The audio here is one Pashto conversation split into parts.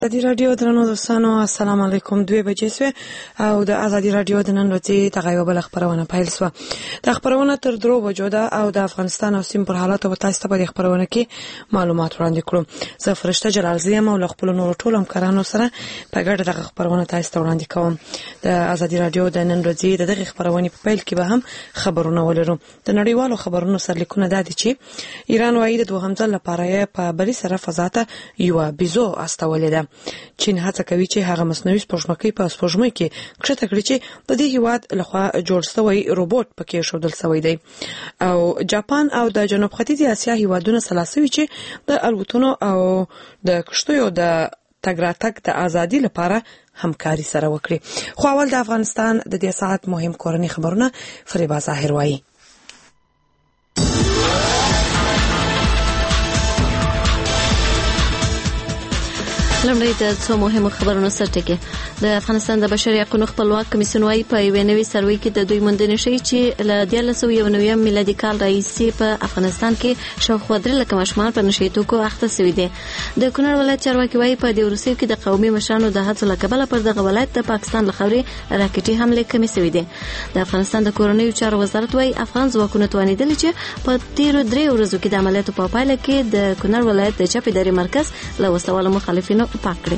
ازادي راډیو درنو دوستانو السلام علیکم 2 بجې سوې او د ازادي راډیو د نن ورځې دغه بل خبرونه پیل سو د خبرونه تر 3 بجو ده او د افغانستان او سیم پر حالات او تاسو ته په خبرونه کې معلومات وړاندې کړو زه فرشته جلال زیم او خپل نور ټول همکارانو سره په ګډه دغه خبرونه تاسو ته وړاندې کوم د ازادي راډیو د نن ورځې دغه خبرونه په پیل کې به هم خبرونه ولرو د نړیوالو خبرونو سرلیکونه د دي چې ایران وايي د دوهم ځل لپاره په بری سره فضا ته یو بيزو استولې ده چین هڅه کوي چې هغه مصنوعي سپوږمکۍ په سپوږمۍ کې کښته کړي چې د دې هیواد لخوا جوړ شوی روبوټ پکې شودل شوی دی او جاپان او د جنوب ختیځ اسیا هیوادونه سلاسوي چې د الوتنو او د کشتیو د تګ راتګ د ازادي لپاره همکاري سره وکړي خو اول د افغانستان د دې ساعت مهم کورنۍ خبرونه فریبا ظاهر وایي لمړی د څو مهمو خبرونو سرټکی د افغانستان د بشري حقوقو خپلواک کمیسیون وايي په یو نوي سروي کې د دوی موندنې شي چې ل 1990 میلادي کال راهیسې په افغانستان کې شاوخوا 3 لک ماشومان په نشي توکو اخته شوي دي د کونړ ولایت چارواکي وايي په دې ورسې کې د قومي مشرانو د هڅو لکبله پر دغه ولایت د پاکستان لخوا راکټي حمله کمې شوې دي د افغانستان د کورنیو چارو وزارت وايي افغان ځواکونه توانیدل چې په تیر 3 ورځو کې د عملیاتو په پایله کې د کونړ ولایت د چاپی دری مرکز له وسوالو مخالفینو پاکړي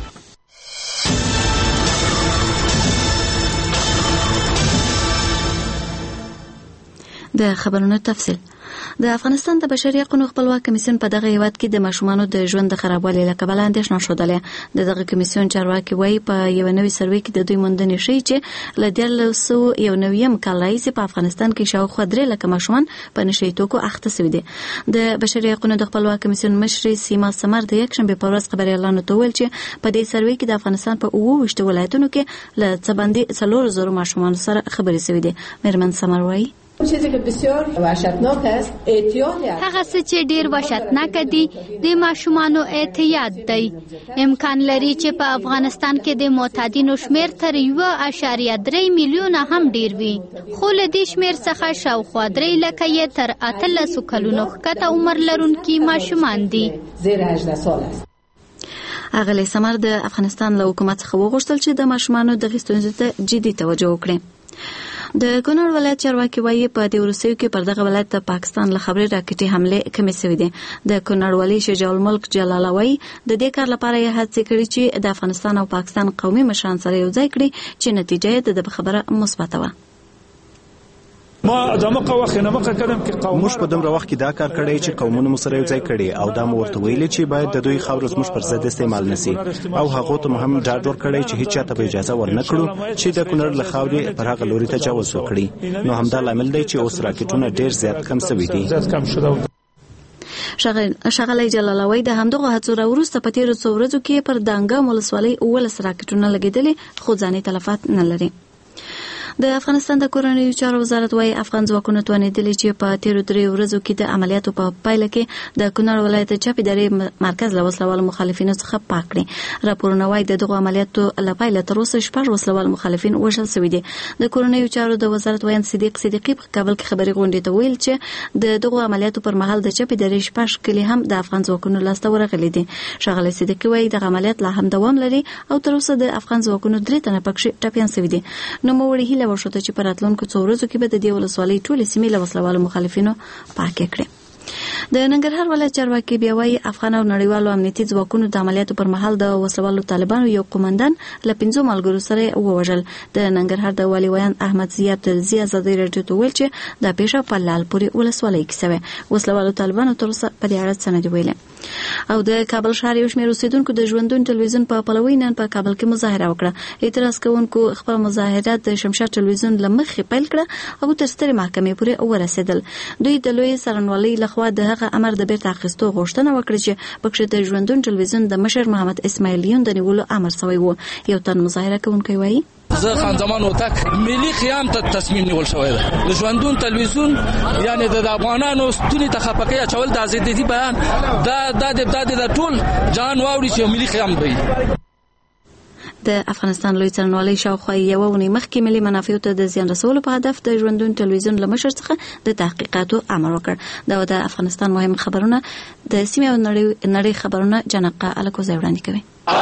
د خبرونو تفصیل د افغانستان د بشري حقوقو خپلواک کمیسیون په دغه هیواد کې د ماشومانو د ژوند د خرابوالي لکبل اندېښنه شودله دغه کمیسیون چارواکي وایي په یو نوي سروي کې د دوی موندنې شي چې ل 1990 کال راهیسې په افغانستان کې شاوخوا 3 لک ماشومان په نشي توکو اخته شوي دي د بشري حقوقو د خپلواک کمیسیون مشر سیما سمر د یک شنبه په ورځ خبري اعلان وکړ چې په دې سروي کې د افغانستان په 28 ولایتونو کې ل څبندي 3000 ماشومان سره خبري شوي دي مرمن سمر وایي چیزی که بسیار وحشتناک است اعتیاد هغه څه چې ډیر وحشتناک دي د ماشومانو اعتیاد دی امکان لري چې په افغانستان کې د معتادینو شمیر تر 1.3 میلیون هم ډیر وي خو له دې شمیر څخه شاوخوا 3 لک یې تر 13 کلونو ښکته عمر لرونکي ماشومان دي زیر 18 سال است اغلی سمر د افغانستان له حکومت څخه وغوښتل چې د ماشومانو د غستونځ ته جدي توجه وکړي د کونړ ولایت چارواکي وايي په دې ورسېو کې پر دغه ولایت د پاکستان له خبرې راکټي حمله کمې شوې دي د کونړ ولي شجاع الملک جلالوي د دې کار لپاره یې هڅه کړې چې د افغانستان او پاکستان قومي مشران سره یو ځای کړي چې نتیجه یې د خبره مثبت و موږ په دومره وخت کې دا کار کړی چې قومونه مو سره یو ځای کړي او دا مو ورته ویلي چې باید د دوی خاور زموږ پر ضد استعمال نشي او هغه ته هم ډاډ ورکړی چې هیڅ چاته اجازه ورنکړو چې د کونړ له خاورې پر هغه لوري تجاوز وکړي نو همدا لامل دی چې اوس راکټونه ډیر زیات کم شوي دي شغله جلالوي د همدغه هڅو وروسته په تیر څو ورځو کې پر دانګه ولسوالۍ اول راکټونه لګیدلې خو ځاني تلفات نه لري د افغانستان د کورنیو چارو وزارت وايي افغان ځواکونه توانیدل چې په تیر 3 ورځو کې د عملیاتو په پایله کې د کونړ ولایت چاپی دری مرکز له وسلوال مخالفینو څخه پاکړي راپورونه وايي دغه عملیاتو له پایله تر اوسه 6 وسلوال مخالفین وژل شوي دي د کورنیو چارو د وزارت وایي صدیقي په کابل کې خبري غونډې ته ویل چې دغه عملیاتو پر مهال د چاپی دری 6 کلی هم د افغان ځواکونو لاسته ورغلي دي شغله صدیقي وايي د عملیات لا هم دوام لري او تر اوسه د افغان ځواکونو 3 تنه پکښې ټپيان شوي دي نو موړي ورشته چې په راتلونکو څو ورځو کې به د دې ولسوالۍ ټولې سیمې له وسلوالو مخالفینو پاکې کړي د ننګرهار ولایت چارواکي بیا وايي افغان او نړیوالو امنیتي ځواکونو د عملیاتو پر مهال د وسلوالو طالبانو یو قومندان له 5 ملګرو سره ووژل د ننګرهار د والي ویان احمد زیاب تلزی ازادي راډیو ته ویل چې د پیښه په لالپوري ولسوالۍ کې شوه وسلوالو طالبانو تر اوسه په دې اړه څه نه دی ویلي او د کابل ښار یو شمېر اوسیدونکو د ژوندون ټلویزیون په پلوي نن په کابل کې مظاهره وکړه اعتراض کوونکو خپل مظاهرات د شمشاد ټلویزیون لمخې پیل کړه او تر سترې محکمې پورې ورسېدل دوی د لوی سرنوالۍ لخوا د هغه امر د بیرته اخیستو غوښتنه وکړه چې پکښې د ژوندون ټلویزیون د مشر محمد اسماعیلیون د نیولو امر شوی و یو تن مظاهره کوونکی وایي زه خان زمان وتک ملي قیام ته تصمیم نیول شوی دی د ژوندون تلویزیون یعنی د افغانانو ستوني ته خپکې اچول د ازادي بیان دا د ټول جان واوري چې ملي قیام دی د افغانستان لوی څارنوالۍ شاوخوا یوه اونۍ مخکې ملي منافعو ته د زیان رسولو په هدف د ژوندون تلویزیون له مشر څخه د تحقیقاتو امر وکړ. دا د افغانستان مهم خبرونه د سیمې او نړۍ خبرونه جنقه الکوزی وړاندې کوي.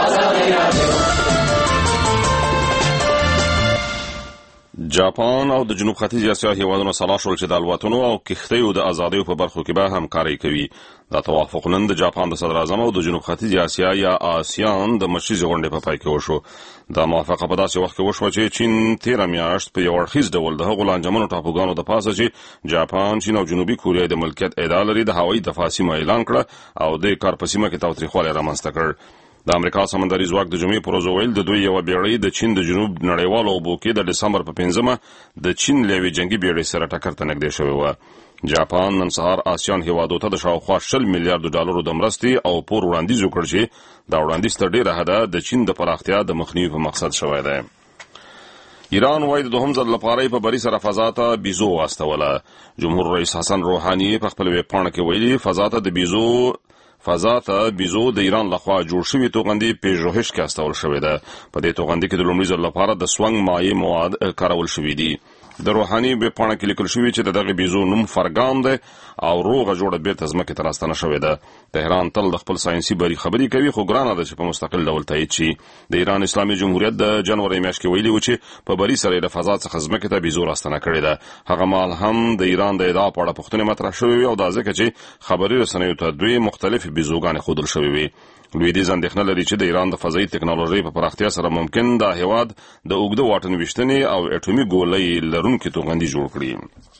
جاپان او د جنوب ختیځ اسیا هیوادونو سلا شول چې د الوتنو او کښتیو د ازادیو په برخو کې به همکاري کوي. دا توافق نن د جاپان د صدر اعظم او د جنوب ختیځ اسیا یا آسیان د مشري غونډې په پای کې وشو. دا موافقه په داسې وخت کې وشوه چې چین 13 میاشت په یو اړخیز ډول د هغو لانجمنو ټاپوګانو د پاسه چې جاپان، چین او جنوبي کوریا د ملکیت ادعا لري د هوایي دفاع سیمه اعلان کړه او د کار په سیمه کې تاوتریخوالی رامنځته کړ. د امریکا سمندري ځواک د جمعې پر ورځ ویل د دوی یو بیړۍ د چین د جنوب نړیوالو اوبو کې د ډسمبر په 5مه د چین له یوې جنگي بیړۍ سره ټکر ته نږدې شوې وه. جاپان نن سهار آسیان هیوادو ته د شاوخوا 20 میلیارډ ډالرو د مرستې او پور وړاندیز وکړ چې دا وړاندیز تر ډیره حده د چین د پراختیا د مخنیوي په مقصد شوی دی. ایران وايي د دوهم ځل لپاره په بری سره فضا ته بیزو واستوله. جمهور رئیس حسن روحاني په خپل ویب پاڼه کې ویلي فضا ته بیزو د ایران لخوا جوړ شوی توغندي پېژوهش کې استول شوی ده. په دې توغندي کې د لومړي ځل لپاره د سونګ مایع مواد کارول شوی دي. د روحاني په پاڼه کې لیکل شوی چې دغه بیزو نوم فرګام ده او روغه جوړه بیرته ځمکې ته راستنه شوې ده. تهران تل د خپل ساينسي بری خبري کوي خو ګرانه ده چې په مستقل ډول تایید شي. د ایران اسلامي جمهوریت د جنوري میاشتې کې ویلي و چې په بری سره د فضا څخه ځمکې ته بیزو راستنه کړې ده. هغه مال هم د ایران د ادعا په اړه پوښتنې مطرح شوې او دا ځکه چې خبري رسنیو ته دوی مختلف بیزوګانې ښودل شوې وي. لویدیځ اندېښنه لري چې د ایران د فضایي ټکنالوژي په پراختیا سره ممکن دا هیواد د اوږده واټن ویشتنې او اټومي ګولۍ لرونکي توغندي جوړ کړي.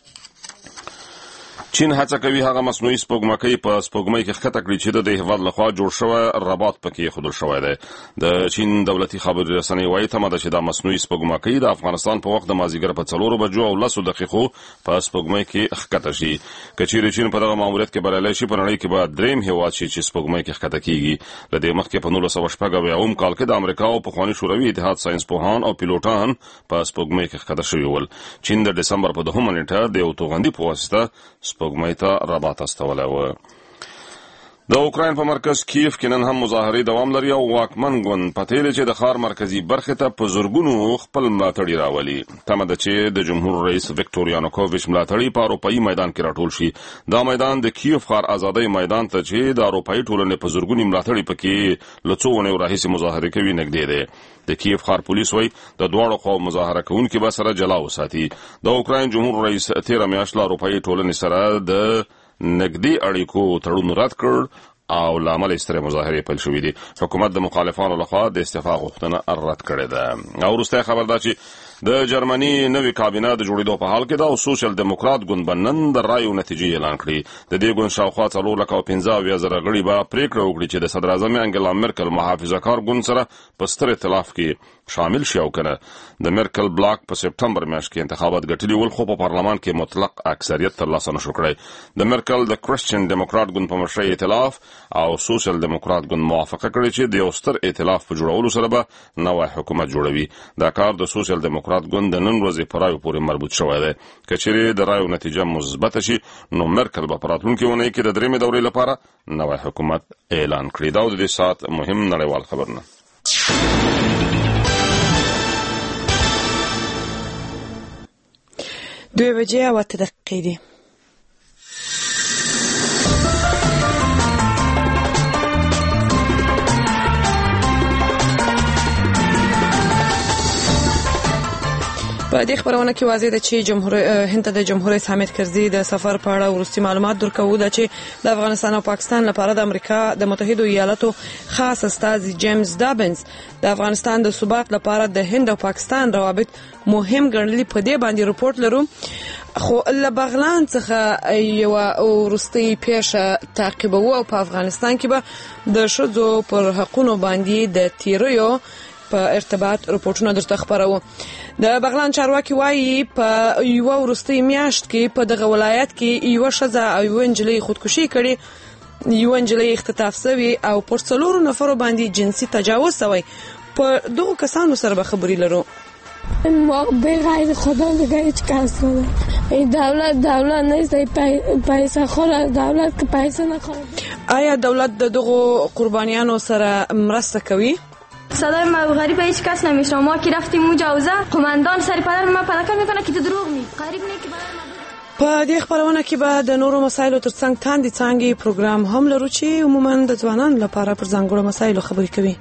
چین هڅه کوي هغه مصنوعي سپوږمکۍ په سپوږمۍ کې ښکته کړي چې د هیواد لخوا جوړ شوی رباط پکې خودل شوی دی. د چین دولتي خبري رسنۍ وايي تمه ده چې دا مصنوعي سپوږمکۍ د افغانستان په وخت د مازیګر په 4 بجو او 10 دقیقو په سپوږمۍ کې ښکته شي. کچېرې چین په دغه ماموریت کې بریالی شي په نړۍ کې به دریم هیواد شي چې سپوږمۍ کې ښکته کیږي. له دې مخکې په 1980 کال کې د امریکا او پخواني شوروي اتحاد ساينسپوهان او پیلوټان په سپوږمۍ کې ښکته شوي ول. چین د دسمبر په 2 نیټه د یو توغندي په واسطه سپوږمۍ ته رباط استولی و. د اوکراین په مرکز کیف کې نن هم مظاهرې دوام لري او واکمن ګوند په تیلې چې د ښار مرکزي برخې ته په زرګونو خپل ملاتړي راولي. تمه ده چې د جمهور رئیس ویکټور یانوکوویچ ملاتړي په اروپایي میدان کې راټول شي. دا میدان د کیف ښار ازادۍ میدان ته چې د اروپایي ټولنې په زرګونو ملاتړي پکې له څو اونیو راهیسې مظاهرې کوي نږدې دی. د کیف ښار پولیس وایي د دواړو خواو مظاهره کوونکي به سره جلا وساتي. د اوکراین جمهور رئیس 13 میاشت له اروپایي ټولنې سره د نږدې اړیکو تړون رد کړ او لامل ستره مظاهرې پیل شوې دي. حکومت د مخالفانو لخوا د استعفا غوښتنه رد کړې ده. او وروسته خبر ده چې د جرمني نوې کابینه د جوړېدو په حال کې ده او سوشل دموکرات ګوند نن د رایو نتیجې اعلان کړې. د دې ګوند شاوخوا 415,000 غړي به پریکړه وکړي چې د صدر اعظم انګلا مرکل محافظه کار ګوند سره په ستر ائتلاف کې شامل شي او کنه. د مرکل بلاک په سپټمبر میاشت کې انتخابات ګټلي ول خو په پارلمان کې مطلق اکثریت ترلاسه نشو کړی. د مرکل د کرسچن دموکرات ګوند په مشرۍ ائتلاف او سوشل دموکرات ګوند موافقه کړې چې د یو ستر ائتلاف په جوړولو سره به نوی حکومت جوړوي. دا کار د سوشل دموکرات ګوند د نن ورځې په رایو پورې مربوط شوی دی. که چیرې د رایو نتیجه مثبته شي نو مرکل به په راتلونکې اونۍ کې د 3مې دورې لپاره نوی حکومت اعلان کړي. دا د دې ساعت مهم نړیوال خبرونه. 2:08 په دې خبرونه کې واضح ده چې هند د جمهور رئیس حامد کرزي د سفر په اړه وروستي معلومات درکوي چې د افغانستان او پاکستان لپاره د امریکا د متحده ایالاتو خاص استازي جیمز دابنز د افغانستان د ثبات لپاره د هند او پاکستان روابط مهم ګڼلي. په دې باندې رپورت لرو خو له بغلان څخه یو وروستي پیښه تعقیبوي او په افغانستان کې به د ښځو پر حقوقو باندې د تیریو په ارتباط رپورټونه درته خبرو. د بغلان چارواکي وایي په یو وروستي میاشت کې په دغه ولایت کې یو ښځه او یو نجلۍ خودکشي کړې، یو نجلۍ اختطاف شوې او پر 4 نفرو باندې جنسي تجاوز شوی. په دغه کسانو سره به خبرې لرو. ما به غیر خدا دیگه هیچ کس نداره. این دولت نیست، پیسه خوره دولت که پیسه نخوره. آیا دولت د دغه قربانیانو سره مرسته کوي؟ صدای ما غریب هیچ کس نمیشنم. ما که رفتیم اونجا اوزه قماندان سر پدر ما پدکه میکنه که تو دروغ می غریب نه که په دې خبرونه کې به د نورو مسایلو ترڅنګ تاندې څانګې پروګرام هم لرو چې عموما د ځوانانو لپاره پر ځانګړو مسایلو خبرې کوي.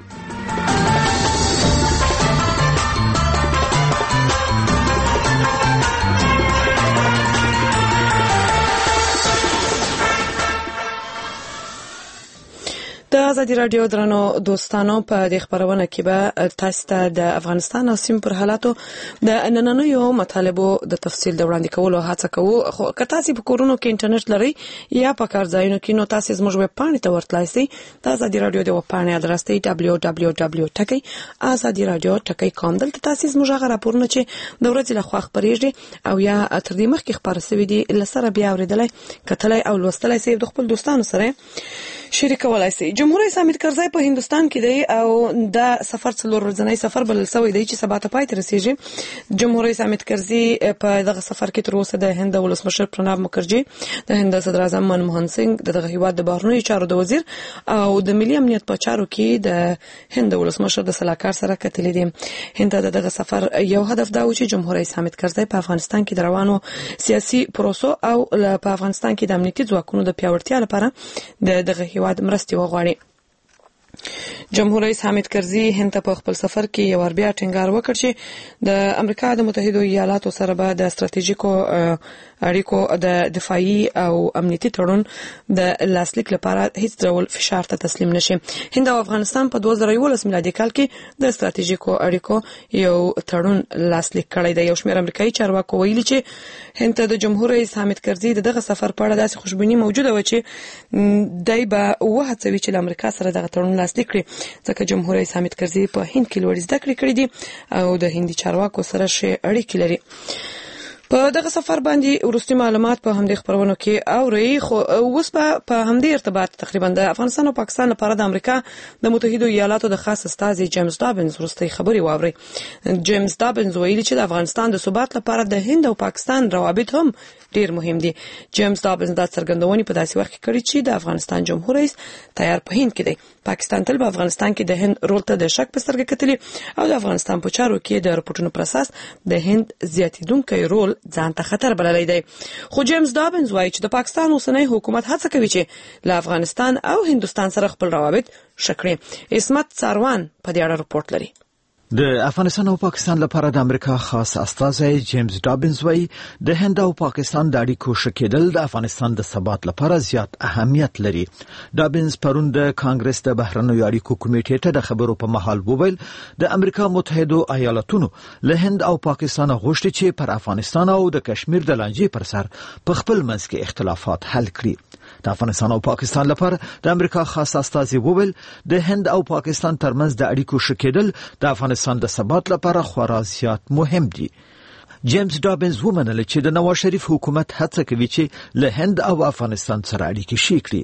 د ازادي رادیو درنو دوستانو په دې خبرونه کې به تاسو ته د افغانستان او سیمې پر حالاتو د نننیو مطالبو د تفصیل د وړاندې کولو هڅه کوو. خو که تاسو په کورونو کې انټرنیټ لرئ یا په کارځایونو کې نو تاسو زموږ ویب پاڼې ته ورتلای شئ. د ازادي رادیو د ویب پاڼې ادرس دی www.azadiradio.com. دلته تاسو زموږ هغه راپورونه چې د ورځې لخوا خبرېږي او یا تر دې مخکې خبر شوي دي لسره بیا اوریدلای کتلای او لوستلای شئ د خپل دوستانو سره شریکولای شي. جمهور رئیس حامد کرزی په هندستان کې دی او د سفر څلور ورځنی سفر بلل شوی دی چې سبا ته پای ته رسیږي. جمهور رئیس حامد کرزی په دغه سفر کې تر اوسه د هند ولسمشر پرناب مکرجي، د هند صدر اعظم منموهن سنگ، دغه هیواد د بهرنیو چارو د وزیر او د ملي امنیت په چارو کې د هند ولسمشر د سلاکار سره کتلې دي. هند دغه سفر یو هدف دا و چې جمهور رئیس حامد کرزی په افغانستان کې د روانو سیاسي پروسو او په افغانستان کې د امنیتي ځواکونو د پیاوړتیا لپاره دغه هیواد مرستې وغواړي. جمهور رئیس حامد کرزی هند ته په خپل سفر کې یو بیا ټینګار وکړ چې د امریکا د متحده ایالاتو سره به د ستراتیژیکو اړیکو د دفاعي او امنیتي تړون د لاسلیک لپاره هیڅ ډول فشار ته تسلیم نشي. هند او افغانستان په 2011 میلادي کال کې د ستراتیژیکو اړیکو یو تړون لاسلیک کړی دی. یو شمېر امریکایي چارواکو ویلي چې هند ته د جمهور رئیس حامد کرزی دغه سفر په اړه داسې خوشبیني موجوده و چې دای به وهڅوي چې امریکا سره دغه تړون لاسلیک کړي، ځکه جمهور رئیس حامد کرزی په هند کې لوړ زده کړې کړې دي او د هندي چارواکو سره ښه اړیکې لري. په دغه سفر باندې وروستي معلومات په همدې خبرونو کې اوري. خو اوس په همدې ارتباط تقریبا د افغانستان او پاکستان لپاره د امریکا د متحده ایالاتو د خاص استازي جیمز دابنز وروستي خبري واوري. جیمز دابنز ویلي چې د افغانستان د ثبات لپاره د هند او پاکستان روابط هم ډیر مهم دي. جیمز دابنز دا څرګندونې په داسې وخت کې کړې چې د افغانستان جمهور رئیس تیار په هند کې دی. پاکستان تل په افغانستان کې د هند رول ته د شک په سترګه کتلي او د افغانستان په چارو کې د رپورټونو پر اساس د هند زیاتیدونکي رول ځان ته خطر بللی دی. خو جیمز دابنز وایي چې د پاکستان اوسنی حکومت هڅه کوي چې له افغانستان او هندستان سره خپل روابط ښه کړي. عصمت ساروان په دې اړه رپورټ لري. د افغانستان او پاکستان لپاره د امریکا خاص استازی جیمز دابنز وایي د هند او پاکستان د اړیکو ښه کېدل د افغانستان د ثبات لپاره زیات اهمیت لري. دابنز پرون د کانګرس د بهرنیو اړیکو کمیټې ته د خبرو په مهال وویل د امریکا متحده ایالاتونو له هند او پاکستان غوښتي چې پر افغانستان او د کشمیر د لانجې پر سر په خپل منځ کې اختلافات حل کړي. د افغانستان او پاکستان لپاره د امریکا خاص استازی وویل د هند او پاکستان ترمنځ د اړیکو ښه کېدل د افغانستان د ثبات لپاره خورا زیات مهم دي. جیمز دابنز ومنل چې د نواز شریف حکومت هڅه کوي چې له هند او افغانستان سره اړیکې ښې کړي.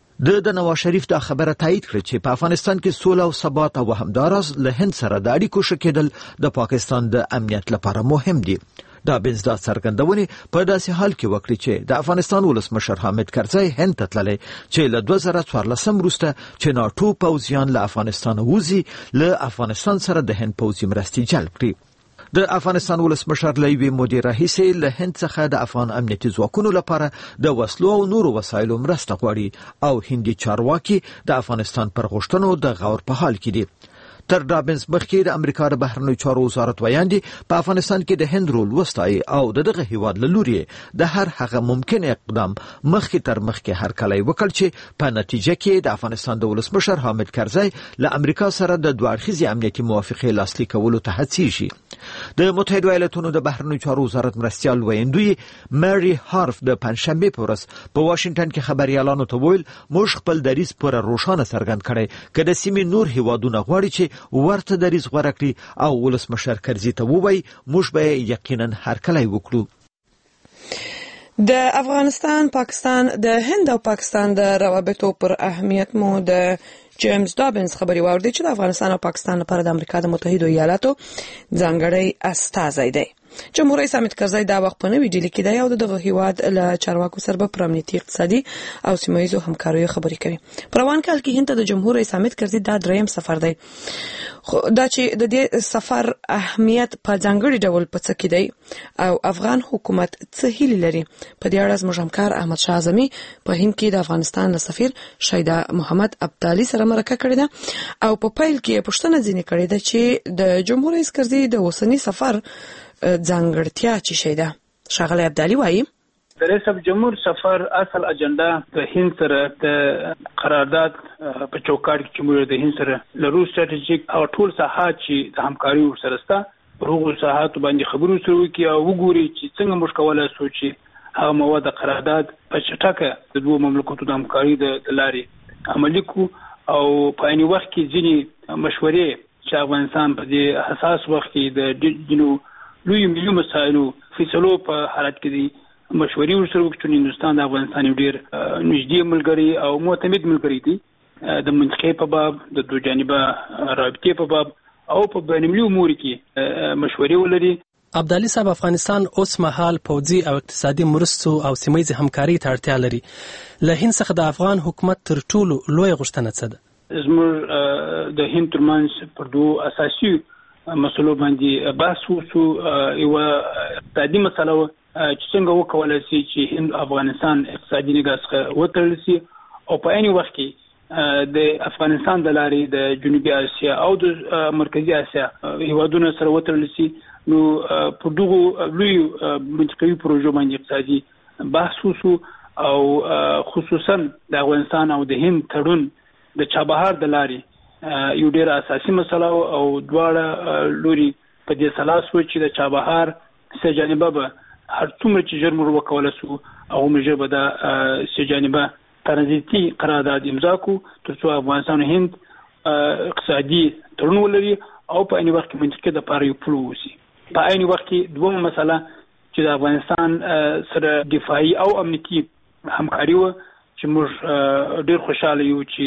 د نواز شریف دا خبره تایید کړه چې په افغانستان کې سوله او ثبات او همداراز له هند سره د اړیکو ښه کېدل د پاکستان د امنیت لپاره مهم دي. دابنز دا څرګندونې په داسې حال کې وکړي چې د افغانستان ولسمشر حامد کرزی هند ته تللی چې له 2014 وروسته چې ناټو پوځیان له افغانستان ووځي له افغانستان سره د هند پوځي مرستې جلب کړي. د افغانستان ولسمشر له یوې مودې راهیسې له هند څخه د افغان امنیتي ځواکونو لپاره د وسلو او نورو وسایلو مرسته غواړي او هندي چارواکي د افغانستان پر غوښتنو د غور په حال کې دي. تر دابنز مخکې د امریکا د بهرنیو چارو وزارت ویاندي په افغانستان کې د هند رول وستایي او دغه هیواد له لوري د هر هغه ممکن اقدام مخکې تر مخکې هرکلی وکړ چې په نتیجه کې د افغانستان د ولسمشر حامد کرزی له امریکا سره د دوه اړخیزې امنیتي موافقې لاسلیک کولو ته هڅیږي. د متحده ایالاتونو د بهرنیو چارو وزارت مرستیال ویندوی مری هارف د پنځشنبه په ورځ په واشنگټن کې خبريالانو ته ویل موږ خپل دریځ پر روښانه څرګند کړی کله سیمې نور هیوادونه غواړي چې ورته دریځ غوړه کړي او ولسمشر کرزی ته ووایي موږ به یقینا هرکلی وکړو. د افغانستان پاکستان د هند او پاکستان د روابطو پر اهمیت مو د جیمز دابنز خبري واوردي چې د افغانستان او پاکستان لپاره د امریکا د متحده ایالاتو ځانګړی استازی دی. جمهور رئیس حامد کرزی دا وخت په نوې ډیلي کې د یو دغه هیواد له چارواکو سره په امنیتي اقتصادي او سیمه‌ییزو همکاریو خبرې کوي. په روان کال کې هند ته د جمهور رئیس حامد کرزی دا دریم سفر دی. خو دا چې د دې سفر اهمیت په ځانګړي ډول په څه کې دی او افغان حکومت څه هیلې لري، په دې اړه زموږ همکار احمد شاه اعظمي په هند کې د افغانستان له سفیر شیدا محمد ابدالي سره مرکه کړې ده او په پیل کې پوښتنه ځینې کړې ده چې د جمهور رئیس کرزی د اوسنی سفر ځانګړتیا څه شي ده. ښاغلی ابدالي وایي د رئیس جمهور سفر اصل اجنډا د هند سره د قرارداد په چوکاټ کې چې موږ د هند سره لرو ستراتیژیک او ټول ساحات چې د همکاري ورسره ستا په هغو ساحاتو باندې خبرو سره وکړي او وګوري چې څنګه موږ کولای شو چې هغه مواد قرارداد په چټکه د دوه مملکتونو د همکاري د لارې عملي کړو او په عین وخت کې ځینې مشورې چې افغانستان په دې حساس وخت کې د جنو لوی ملي مسایلو فیصلو په حالت کې دي مشورې ورسره وکړو. هندوستان د افغانستان ډیر نږدې ملګری او معتمد ملګری دی د منطقې په باب د دوه جانبه رابطې په باب او په بین المللي امور کې مشورې ولري. ابدالي صاحب افغانستان اوس مهال پوځي او اقتصادي مرستو او سیمه‌ییزې همکاري ته اړتیا لري. له هند څخه د افغان حکومت تر ټولو لویه غوښتنه څه ده؟ زموږ د هند ترمنځ پر دوه اساسي مسلو باندې بحث وشو. یو اقتصادي مسله چې څنګه وکولای شي چې هند افغانستان اقتصادي نگاه څخه وتړل شي او په عین وخت کې د افغانستان د لارې د جنوبي اسیا او د مرکزي اسیا هیوادونو سره وتړل شي. نو په دغه لوی منطقوي پروژو باندې اقتصادي بحث وشو او خصوصا د افغانستان او د هند تړون د چابهار د لارې یو ډیر اساسي مسله او دواړه لوري په دې سلاس و چې د چابهار سه جانبه به هر څومره چې ژر موږ وکولای شو او موږ به د سه جانبه ترانزیتي قرارداد امضا کو ترڅو افغانستان او هند اقتصادي تړون ولري او په عین وخت کې منطقه د پاره یو پلو وسی. په عین وخت کې دوه مسله چې د افغانستان سره دفاعي او امنیتي همکاري و چې موږ ډیر خوشاله یو چې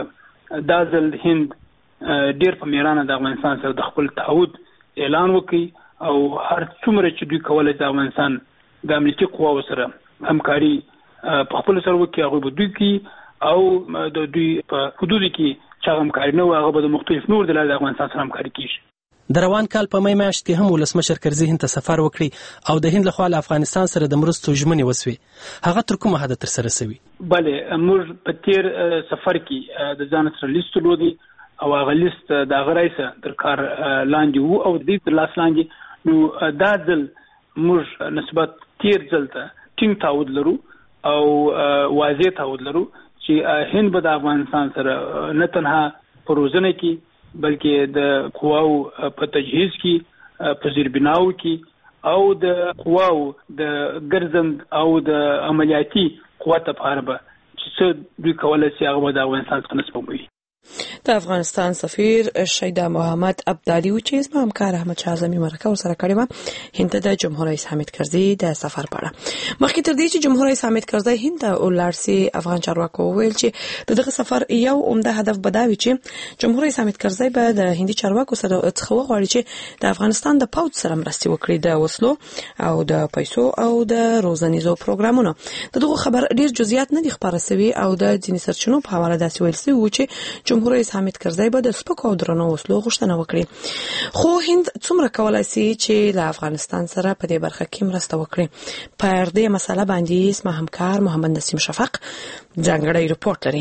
دا ځل هند ډیر په میرانه د افغانستان سره د خپل تعهد اعلان وکړي او هر څومره چې دوی کولای د افغانستان د امنیتي قواو سره همکاري په خپل سره وکړي هغه به دوی کې او د دوی په حدود کې چې همکاري نه هغه به د مختلف نور د افغانستان سره همکاري کیږي. د روان کال په می میاشت کې هم ولسمشر کرزي هند ته سفر وکړي او د هند لخوا له افغانستان سره د مرستو ژمنې وسوي. هغه تر کومه حد ترسره شوي؟ بله موږ په تیر سفر کې د ځان سره لیست لودي او هغه لیست د غرایسه تر کار لاندې وو او د دې تر لاس لاندې. نو دا ځل موږ نسبت تیر ځل ته ټینګ تعهد لرو او واضح تعهد لرو چې هند به د افغانستان سره نه تنها پروژنه کې بلکې د قواو په تجهیز کې په زیربناو کې او د قواو د ګرځند او د عملیاتي قوت لپاره به چې دوی کولای شي هغه د افغانستان څخه نسبوي. د افغانستان سفیر شیدا محمد ابدالي و چې زما همکار احمد شاه اعظمي مرکه ورسره کړې و هند د جمهور رئیس حامد کرزي د سفر په اړه. مخکې تر دې چې جمهور رئیس حامد کرزي هند ته ولاړ شي افغان چارواکو وویل چې دغه سفر یو عمده هدف بداوي چې جمهور رئیس حامد کرزي به د هندي چارواکو سره څخه وغواړي چې د افغانستان د پوځ سره مرسته وکړي د وسلو او د پیسو او د روزنیزو پروګرامونو. دغه خبر ډیر جزئیات نه دي خبره شوی او د ځینې سرچینو په حواله داسې ویل شوی و چې جمهور رئیس حامد کرزي به د سپکو او درنو وسلو غوښتنه وکړي. خو هند څومره کولای شي چې له افغانستان سره په دې برخه کې مرسته وکړي؟ پر دې مسله باندې اسمه همکار محمد نسیم شفق ځانګړی رپورټ لري.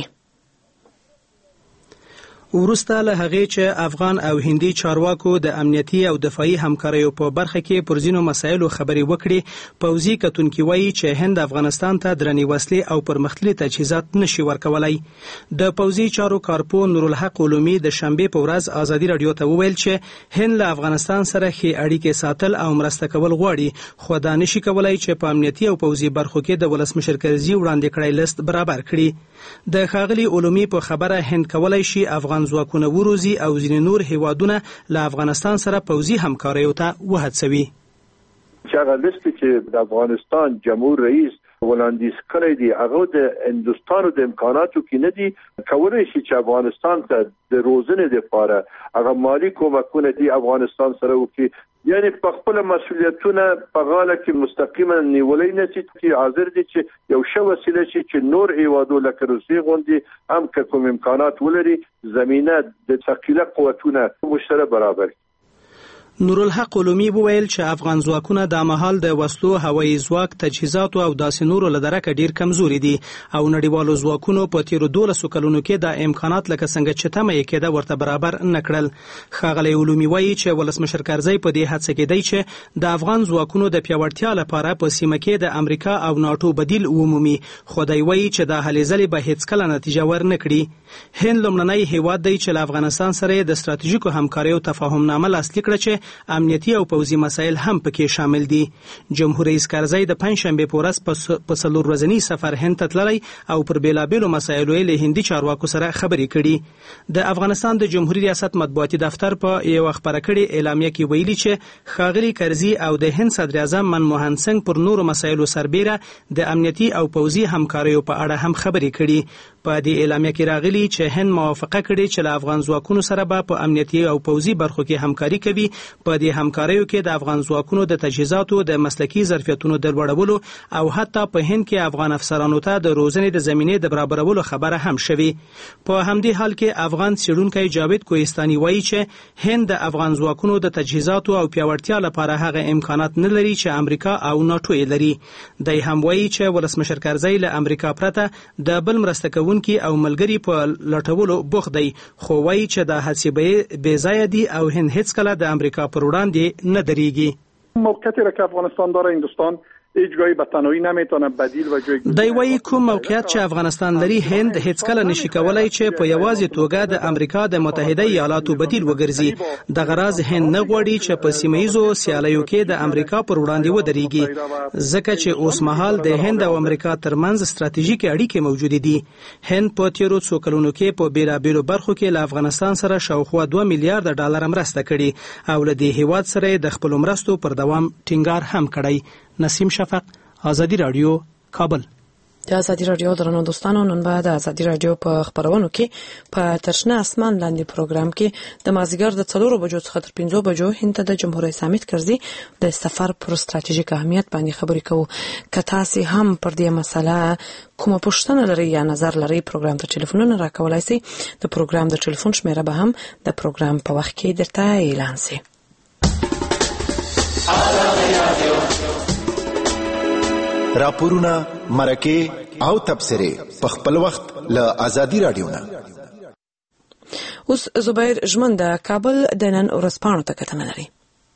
وروسته له هغې چې افغان او هندي چارواکو د امنیتي او دفاعي همکاریو په برخه کې پر ځینو مسایلو خبرې وکړې، پوځي کتونکي وایي چې هند افغانستان ته درنې وسلې او پرمختللي تجهیزات نشي ورکولای. د پوځي چارو کارپو نورالحق علومي د شنبې په ورځ ازادي راډیو ته وویل چې هند له افغانستان سره ښې اړیکې ساتل او مرسته کول غواړي، خو دا نشي کولای چې په امنیتي او پوځي برخو کې د ولسمشر کرزي وړاندې کړی لیست برابر کړي. د ښاغلي علومي په خبره هند کولای شي افغان ځواکونه وروزي او ځینې نور هیوادونه له افغانستان سره پوځي همکاریو ته وهڅوي. چې هغه لیست چې د افغانستان جمهور رئیس وړاندیز کړی دی هغه د هندوستان د امکاناتو کې نه دي کولای شي چې افغانستان ته د روزنې لپاره هغه مالی کومکونه دی افغانستان سره وکړي. یعنی په خپل مسؤلیتونه په غاړه کې مستقیما نیولای نه چې حاضر دي چې یو شی وسیله چې نور هیوادو لکه روسیې غوندي هم کوم امکانات ولري زمينه د ثقيله قوتونه مشترک برابر. نورالحق علومي وویل چې افغان ځواکونه د مهال د وسلو هوایي ځواک تجهیزات او داسې نورو له درکه ډیر کمزوري دي او نړیوالو ځواکونو په تیرو 12 کلونو کې د امکانات لکه څنګه چې تمه یې کېده ورته برابر نه کړل. ښاغلی علومي وایي چې ولسمشر کرزی په دې هڅه کې دی چې د افغان ځواکونو د پیاوړتیا لپاره په سیمه کې د امریکا او ناتو بدیل ومومي، خو دی وایي چې د هلې ځلې به هیڅکله نتیجه ور نه کړي. هند لومړنی هیواد دی چې له افغانستان سره د ستراتیژیکو همکاریو تفاهمنامه لاسلیک کړه چې امنیتي او پوځي مسایل هم پکې شامل دي. جمهور رئیس کرزی د پنځشنبه په ورځ په څلور ورځنی سفر هند ته تللی او پر بیلابیلو مسایلو له هندي چارواکو سره خبرې کړي. د افغانستان د جمهوریت ریاست مطبوعاتي دفتر په یو خبره کړي اعلامیه کې ویلي چې ښاغلي کرزی او د هند صدر اعظم منموهن سنگ پر نورو مسایلو سربیره د امنیتي او پوځي همکاریو په اړه هم خبرې کړي. په دې اعلامیه کې راغلي چې هند موافقه کړې چې له افغان ځواکونو سره به په امنیتي او پوځي برخو کې همکاري کوي. په دې همکاریو کې د افغان ځواکونو د تجهیزاتو د مسلکي ظرفیتونو د لوړولو او حتی په هند کې افغان افسرانو ته د روزنې د زمینې د برابرولو خبره هم شوي. په همدې حال کې افغان څېړونکی جاوید کوهستاني وایي چې هند د افغان ځواکونو د تجهیزاتو او پیاوړتیا لپاره هغه امکانات نه لري چې امریکا او ناتو یې لري. دی هم وایي چې ولسمشر کرزی له امریکا پرته د بل مرسته کوونکي او ملګری په لټولو بوخت دی، خو وایي چې د هڅې بې ځایه دي او هند هیڅکله د امریکا پر وړاندې نه درېږي. موقعیتی را که افغانستان داره هندوستان هیچ گاهی به تنهایی نمیتونه بدیل و جای دی وایي کوم موقعیت چې افغانستان لري هند هیڅکله نشي کولای چې په یوازې توګه د امریکا د متحده ایالاتو بدیل وګرځي. د غراض هند نه غواړي چې په سیمه‌یزو سیالیو کې د امریکا پر وړاندې ودرېږي، ځکه چې اوس مهال د هند او امریکا ترمنځ ستراتیژیکې اړیکې موجودې دي. هند په تیرو څو کلونو کې په بیلابیلو برخو کې له افغانستان سره شاوخوا 2 میلیارډ ډالر مرسته کړې او له دې هیواد سره د خپل مرستو پر دوام ټینګار هم کړی. نسیم شفق، آزادی رادیو، کابل. د آزادی رادیو درنو دوستانو، نن به د آزادی رادیو په خبرونو کې په ترشنه اسمان لاندې پروګرام کې د مازیګر د 4 بجو څخه تر 5 بجو هند ته د جمهور رئیس حامد کرزي د سفر پر ستراتیژیک اهمیت باندې خبرې کوو. که تاسو هم پر دې مسله کومه پوښتنه لرئ یا نظر لرئ، پروګرام ته ټلیفونونه راکولای شئ. د پروګرام د ټلیفون شمیره به هم د پروګرام په وخت کې درته اعلان شي. راپورونه، مرکه او تبصره په خپل وخت له آزادی رادیو نه. اوس زبیر ژمن د کابل د نن ورځپاڼو ته کتنه لري.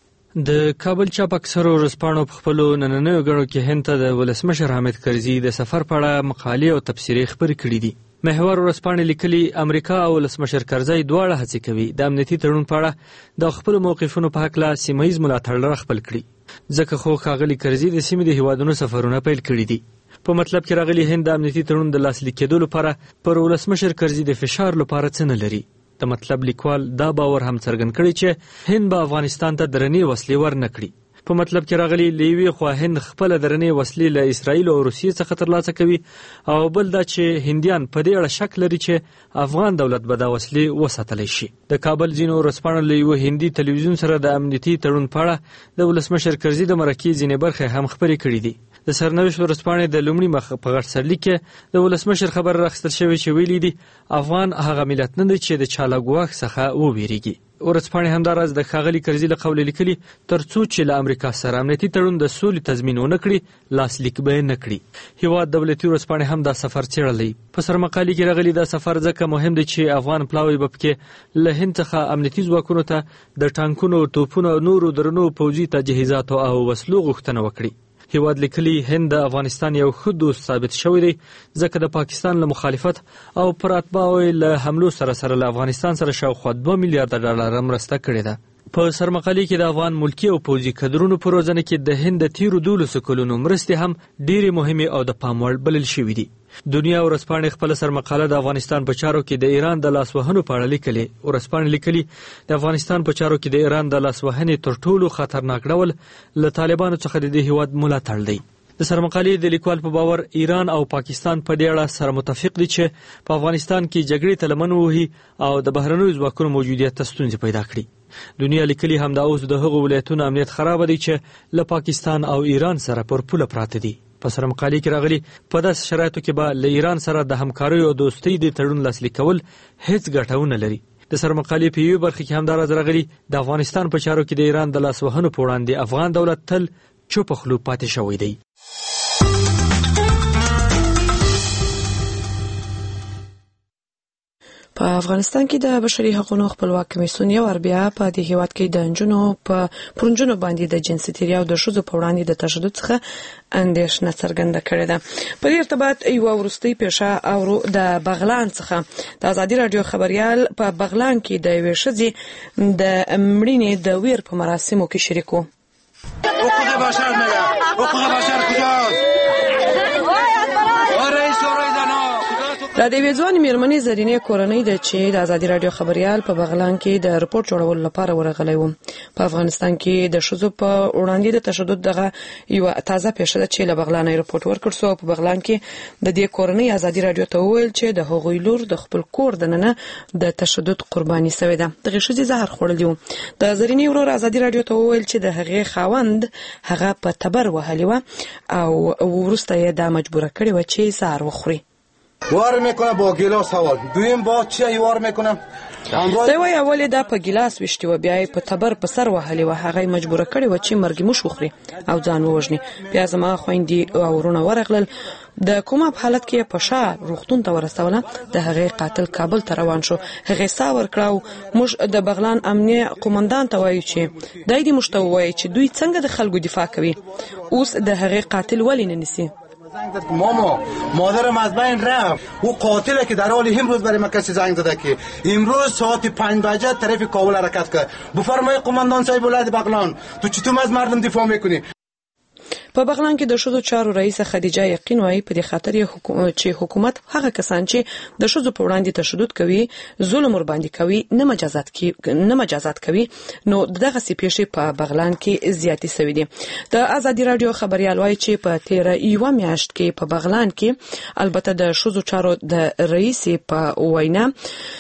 د کابل چاپ اکثرو ورځپاڼو په خپلو نننیو غړو کې هند ته د ولسمشر حامد کرزي د سفر په اړه مقالې او تبصرې خپرې کړې دي. محور ورځپاڼې لیکلي امریکا او ولسمشر کرزي دواړه هڅې کوي د امنیتي تړون په اړه د خپل موقفونو په حق لا سیمه‌یز ملاتړ خپل کړي، ځکه خو ښاغلي کرزي د سیمې د هیوادونو سفرونه پیل کړي دي. په مطلب کې راغلي هند د امنیتي تړون د لاسلیک کېدو لپاره پر ولسمشر کرزي د فشار لپاره څه نه لري. د مطلب لیکوال دا باور هم څرګند کړی چې هند به افغانستان ته درنې وسلې ورنکړي. په مطلب کې راغلي لیوي خو هند خپل درنې وسلې له اسرائیل او روسیې څخه ترلاسه کوي، او بل دا چې هندیان په دې اړه شک لري چې افغان دولت به دا وسلې وساتلی شي. د کابل ځینو ورځپاڼو له یو هندي تلویزیون سره د امنیتي تړون په اړه د ولسمشر کرزي د مرکې ځینې برخې هم خپرې کړې دي. د سرنوشت ورځپاڼې د لومړي مخ په غټ سرلیک کې د ولسمشر خبر راخستل شوی چې ویلي دي افغان هغه ملت نه دی چې د چا له ګواښ څخه وویریږي. ورځپاڼې همداراز د ښاغلي کرزي له قوله لیکلي ترڅو چې له امریکا سره امنیتي تړون د سولې تضمین ونه کړي لاسلیک به یې نه کړي. هیواد دولتي ورځپاڼې هم دا سفر څېړلی. په سرمقالې کې راغلي دا سفر ځکه مهم دی چې افغان پلاوی به پکې له هند څخه امنیتي ځواکونو ته د ټانکونو، توپونو او نورو درنو پوځي تجهیزاتو او وسلو غوښتنه وکړي. هیواد لیکلي هند د افغانستان یو ښه دوست ثابت شوی دی، ځکه د پاکستان له مخالفت او پر اتباعو له حملو سره له افغانستان سره شاوخوا 2 میلیارډ ډالر مرسته کړې ده. په سرمقالې کې د افغان ملکی او پوځي کدرونو په روزنه کې د هند د تیرو 12 کلونو مرستې هم ډېرې مهمې او د پام وړ بلل شوې دي. دنیا ورځپاڼې خپل سرمقاله د افغانستان په چارو کې د ایران د لاسوهنو په اړه لیکلې. ورځپاڼې لیکلي د افغانستان په چارو کې د ایران د لاسوهنې تر ټولو خطرناک ډول له طالبانو څخه د دې هیواد ملاتړ دی. د سرمقالې د لیکوال په باور ایران او پاکستان په دې اړه سره متفق دي چې په افغانستان کې جګړې ته لمن ووهي او د بهرنیو ځواکونو موجودیت ته ستونزې پیدا کړي. دنیا لیکلي همدا اوس د هغو ولایتونو امنیت خراب دی چې له پاکستان او ایران سره پر پوله پراته دي. په سره مقالې کې راغلي په داسې شرایطو کې به له ایران سره د همکارۍ او دوستۍ د تړون لاسلیک کول هیڅ ګټه ونه لري. د سره مقالې په یوې برخه کې همدا راز راغلي د افغانستان په چارو کې د ایران د لاسوهنو په وړاندې افغان دولت تل چوپ خلو پاتې شوی دی. په افغانستان کې د بشري حقوقو خپلواک کمیسیون یو بیا په دې هیواد کې د انجونو په پرونجونو باندې د جنسیتي او د شذو په وړاندې د تشدد څخه اندېښنه څرګنده کړې ده. په دې ارتباط یو وروستي پیښه او د بغلان څخه د ازادي رادیو خبريال په بغلان کې د یوې ښځې د مړینې د ویر په مراسمو کې شریکو. حقوق بشر میگه حقوق بشر کجاست؟ د دې ځوانې میرمنې زرینې کورنۍ د چې د ازادي رادیو خبريال په بغلان کې د رپورت جوړولو لپاره ورغلی و. په افغانستان کې د شذو په وړاندې د تشدد دغه یو تازه پیښه ده چې له بغلان رپورت ورکړ سو. په بغلان کې د دې کورنۍ ازادي رادیو ته وویل چې د هغوی لور د خپل کور دننه د تشدد قرباني شوې ده. دغه ښځې زهر خوړلی و. د زرینې ورور ازادي رادیو ته وویل چې د هغې خاوند هغه په تبر وهلی و او وروسته یې دا مجبوره کړې و چې زهر وخوري. وار میکنه با گیلاس حوال دویم با چی وار میکنم دا وای اول دا په ګلاس وشتي و بیا په تبر په سر وهلی و هغه مجبوره کړی و چې مرګ مو شوخري او ځان ووژني. بیا زما خويندې او ورونه ورغلل د کومه په حالت کې په شا روغتون ته ورسوله. د هغه قاتل کابل ته روان شو. هغه ساور کړو. موږ د بغلان امنیه قومندان ته وایو چې دای دې مشته وایي چې دوی څنګه د خلکو دفاع کوي. اوس د هغه قاتل ولی نه نسی. ماما مادرم از بین رفت. او قاتله که در حال امروز برای من کسی زنگ زده که امروز ساعت 5 بجه طرف کابل حرکت کرد. بفرمای قومندان صاحب ولایت بغلان تو چطور از مردم دفاع میکنی؟ په بغلان کې د شذو چارو رئیس خدیجه یقین وايي په دې خاطر چې حکومت هغه کسان چې د شذو په وړاندې تشدد کوي ظلم ور باندې کوي نه مجازات کوي نو دغه سپیشي په بغلان کې زیاتې سوي دي. د ازادي رادیو خبريال وايي چې په 13 میاشت کې په بغلان کې البته د شذو چارو د رئیس په وینا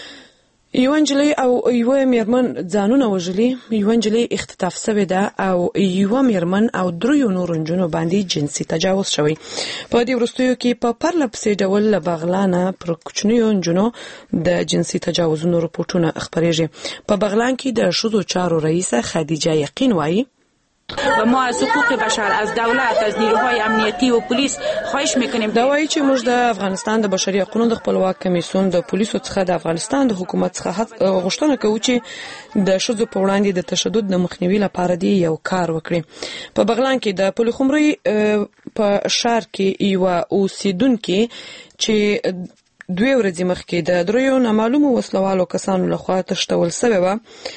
یو انجلی او یو میرمن ځانونه وژلي. یو انجلی اختطاف شوی ده او یو میرمن او دریو نور نجونو باندې جنسي تجاوز شوی. په دې وروستیو کې په پرلپسې ډول بغلان پر کوچنیو نجونو د جنسي تجاوزونو رپورټونه خبرېږي. په بغلان کې د شذو چارو رئیس خدیجه یقین وايي و ما از حقوق بشر از دولت از نیروهای امنیتی و پلیس خواهش میکنیم. دا وایي چې موږ د افغانستان د بشري حقوقو د خپلواک کمیسیون د پولیسو څخه د افغانستان د حکومت څخه غوښتنه کوو چې د شذو په وړاندې د تشدد د مخنیوي لپاره دی یو کار وکړي. په بغلان کې د پلخمري په شهر کې یو اوسیدونکو چې 2 ورځې مخکې د دریو نامعلومو وسلوالو کسانو لخوا تشتول شوی و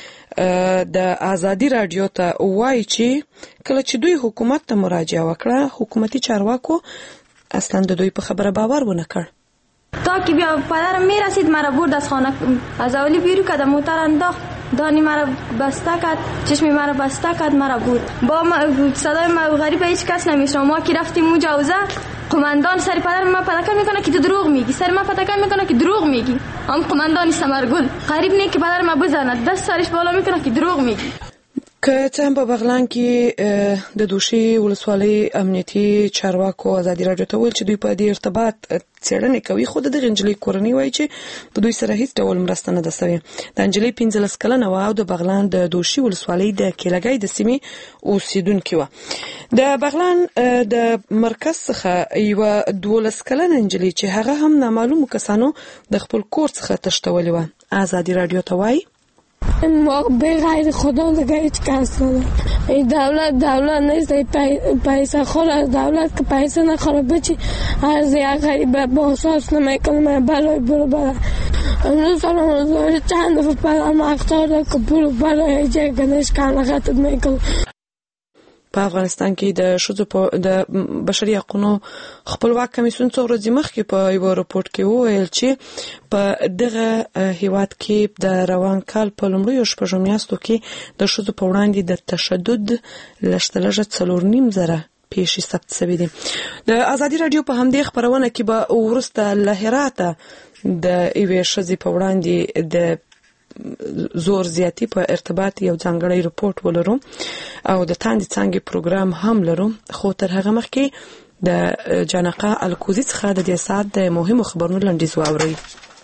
د ازادي رادیو ته وایي چې کله چې دوی حکومت ته مراجعه وکړه حکومتي چارواکو اصلا د دوی په خبره باور ونه کړ. تا که بیا پدرم میرسید مرا برد از خانه از اولی بیرون کرد موتر انداخت دانی مرا بسته کرد چشمی مرا بسته کرد مرا برد با صدای ما غریب هیچ کس نمیشنم. ما که رفتیم اونجا حوزه قومندان سر پدر ما پتکان میکنه که تو دروغ میگی. سر ما پتکان میکنه که دروغ میگی. هم قومندان سمرگل قریب نه که پدر ما بزنه دست سرش بالا میکنه که دروغ میگی. که څنګه په بغلان کې د دوشي ولسوالۍ امنیتي چارواکو ازادي رادیو ته ویل چې دوی په دې ارتباط څېړنې کوي خو د دغه انجلۍ کورنۍ وایي چې په دوی سره هیڅ ډول مرسته نه ده شوې. د انجلۍ 15 کلنه وه او د بغلان د دوشي ولسوالۍ د کیلګۍ د سیمې اوسیدونکې وه. د بغلان د مرکز څخه یوه 12 کلنه انجلۍ چې هغه هم نامعلومو کسانو د خپل کور څخه تښتولې وه ازادي رادیو ته وایي ما به غیر خدا دیگه هیچ کس نداره. این دولت نیست پیسه خور از دولت که پیسه نخوره بچی از یک غریبه با احساس نمیکنه برای برو برای امروز چند دفعه پدرم اختار ده که برو برای جای گنش کنه میکنه. په افغانستان کې د شذو د بشري حقوقو خپلواک کمیسیون څو ورځې مخکې په یو رپورت کې وویل چې په دغه هیواد کې د روان کال په لومړیو شپږو میاشتو کې د شذو په وړاندې د تشدد لږ 4.5 پیښې ثبت شوې دي. د ازادي رادیو په همدې خبرونه کې به وروسته له هراته د یوې ښځې په وړاندې د زور زیاتی په ارتباط یو ځانګړی رپورت ولرو او د تاندې څنګه پروګرام هم لرو، خو تر هغه مخکې د جانقه الکوزي څخه د دې ساعت د مهمو خبرونو لنډیز واورئ.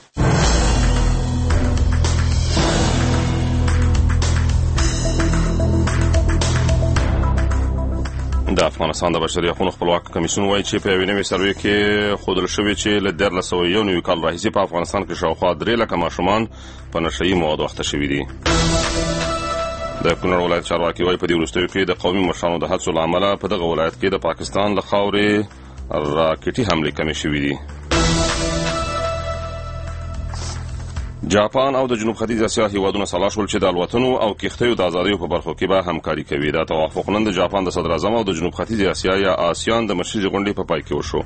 د افغانستان د بشري حقوقو خپلواک کمیسیون وایي چې په یوې نوې سروې کې ښودل شوي چې له 1391 کال راهیسې په افغانستان کې شاوخوا 3 لکه ماشومان په نشهیي موادو اخته شوي دي. د کونړ ولایت چارواکي وایي په دې وروستیو کې د قومي مشرانو د هڅو له امله په دغه ولایت کې د پاکستان له خاورې راکټي حملې کمې شوي دي. جاپان او د جنوب ختیځ اسیا هیوادونه سلا شول چې د الوتنو او کښتیو د ازادیو په برخو کې به همکاري کوي. دا توافق نن د جاپان د صدر اعظم او د جنوب ختیځ اسیا یا آسیان د مشري غونډې په پای کې وشو.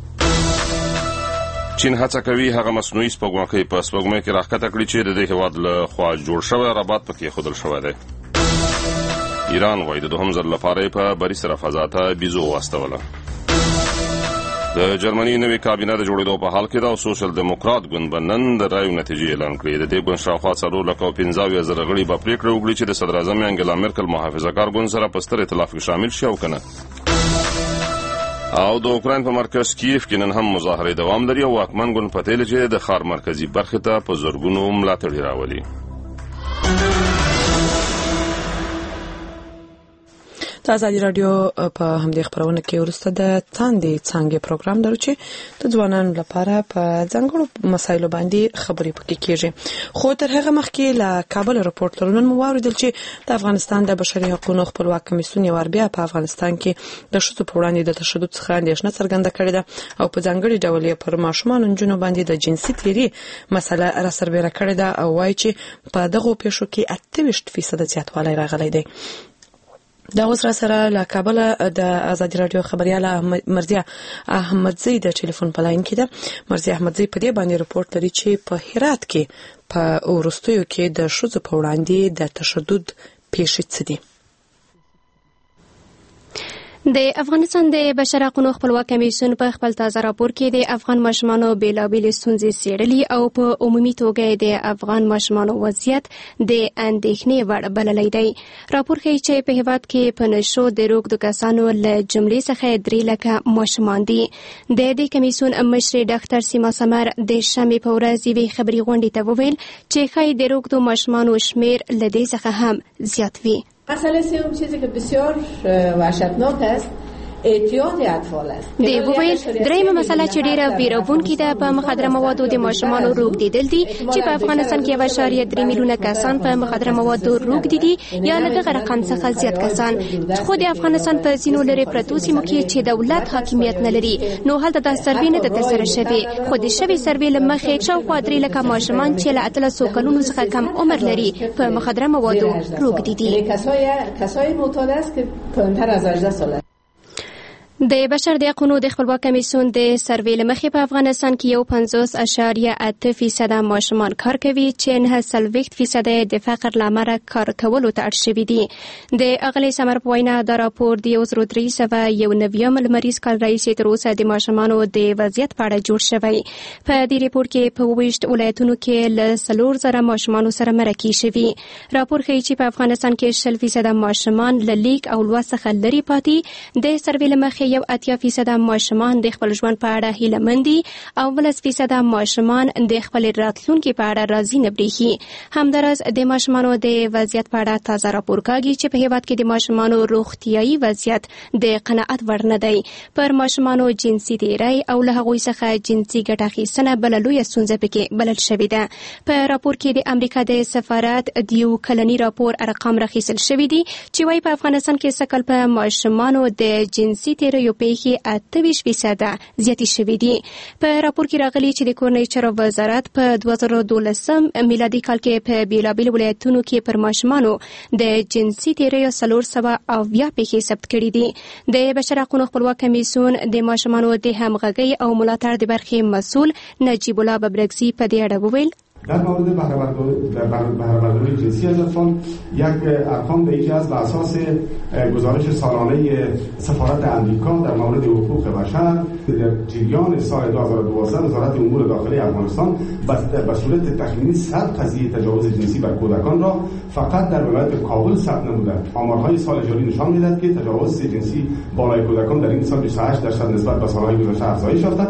چین هڅه کوي هغه مصنوعي سپوږمکۍ په سپوږمۍ کې راښکته کړي چې د دې هیواد له خوا جوړ شوی رباط پکې ایښودل شوی دی. ایران وایي د دوهم ځل لپاره په بري سره فضا ته بیزو واستوله. د جرمني نوې کابینه د جوړېدو په حال کې دا سوشل دیموکرات ګوند به نن د رایو نتیجې اعلان کړي. د دې ګوند شاوخوا 4,15,000 غړي به پریکړه وکړي چې د صدر اعظم انګلا مرکل محافظه‌کار ګوند سره په ستر ائتلاف کې شامل شي او کنه. او د اوکراین په مرکز کیف کې نن هم مظاهرې دوام لري او واکمن ګوند په تیل چې د ښار مرکزی برخې ته په زرګونو ملاتړي راولي. د ازادي رادیو په همدې خبرونه کې ورسته د تاندې څنګه پروګرام درو چې د ځوانانو لپاره په ځانګړو مسایلو باندې خبرې پکې کیږي. خو تر هغه مخکې له کابل رپورت لرونن مو واوریدل چې د افغانستان د بشري حقوقو خپلواک کمیسیون یو بیا په افغانستان کې د ښځو په وړاندې د تشدد څخه اندېښنه څرګنده کړې ده او په ځانګړي ډول یې پر ماشومان نجونو باندې د جنسي تیری مسله را سربېره کړې ده او وایي چې په دغه پیښو کې 28% زیاتوالی راغلی دی. دا اوس را سره له کابل د ازادي رادیو خبرياله مرزیه احمدزی د ټلیفون په لاین کې ده. مرزیه احمدزی په دې باندې رپورت لري چې په هرات کې په ورستیو کې د ښځو په وړاندې د تشدد پیښې څه دي. د افغانستان د بشري حقوقو خپلواک کمیسیون په خپل تازه راپور کې د افغان ماشومانو بیلابېل ستونزې څېړلي او په عمومي توګه د افغان ماشومانو وضعیت د اندېښنې وړ بللی دی. راپور ښیي چې په هېواد کې په نشو د روږدو کسانو له جملې څخه 3 لکه ماشومان دي. د دې کمیسیون مشر ډاکټر سیما سمر د شنبې په ورځ یوې خبري غونډې ته وویل چې ښایي د روږدو ماشومانو شمېر له دې څخه هم زیات وي. مسئله سوم چیزی که بسیار وحشتناک است اعتیاد اطفال است. دی وویل درېیمه مسله چې ډیره بیروونکې ده په مخدره موادو د ماشومانو روږدېدل دي چې په افغانستان کې 1.3 میلیونه کسان په مخدره موادو روږدي دي یا له دغه رقم څخه زیات کسان. خو د افغانستان په ځینو لرې پرتو سیمو کې چې دولت حاکمیت نه لري نو هلته د سروې نه د ترسره شوي خو د شوي سروې له مخې شاوخوا 3 لکه ماشومان چې له 800 کلونو څخه کم عمر لري په مخدره موادو روږدي دي. کسای معتاد است که کمتر از 18 سال است. د بشر د حقوقو د خپلواک کمیسیون د سروې له مخې په افغانستان کې 50.8% ماشومان کار کوي چې 9% د فقر له امله کار کولو ته اړ شوي دي. د اغلې سمر په وینا دا راپور د 1391 لمریز کال راهیسې تر اوسه د ماشومانو د وضعیت په اړه جوړ شوی. په دې ریپورت کې په 20 ولایتونو کې له 4,000 ماشومانو سره مرکه شوي. راپور ښیي چې په افغانستان کې 60% ماشومان له لیک او لوست څخه لرې پاتې. د سروې له مخې 80% ماشومان د خپل ژوند په اړه هیله‌مند دي او 10% ماشومان د خپل راتلونکي په اړه راضي نه برېښي. همدارس د ماشومانو د وضعیت په اړه تازه راپور کاږي چې په هېواد کې د ماشومانو روغتیايي وضعیت د قناعت وړ نه دی. پر ماشومانو جنسي تیری او له هغوی څخه جنسي ګټه اخیستنه بله لویه ستونزه پکې بلل شوې ده. په راپور کې د امریکا د سفارت د یو کلني راپور ارقام راخیستل شوي دي چې وايي په افغانستان کې سکل په ماشومانو د جنسي تیری پیښې 28% زیاتې شوې دي. په راپور کې راغلي چې د کورنۍ چارو وزارت په 2012 میلادي کال کې په بیلابېلو ولایتونو کې پر ماشومانو د جنسي تیریو 470 پیښې ثبت کړي دي. د بشري حقوقو خپلواک کمیسیون د ماشومانو د همغږۍ او ملاتړ د برخې مسؤل نجیب الله ببرګزي په دې اړه وویل در مورد بهره‌برداری جنسی از اطفال یک ارقام دیگه است. بر اساس گزارش سالانه سفارت امریکا در مورد حقوق بشر در جریان سال 2012 وزارت امور داخلی افغانستان به صورت تخمینی 100 قضیه تجاوز جنسی بر کودکان را فقط در ولایت کابل ثبت نموده. آمارهای سال جاری نشان می‌دهد که تجاوز جنسی بالای کودکان در این سال 28% نسبت به سالهای گذشته افزایش یافته.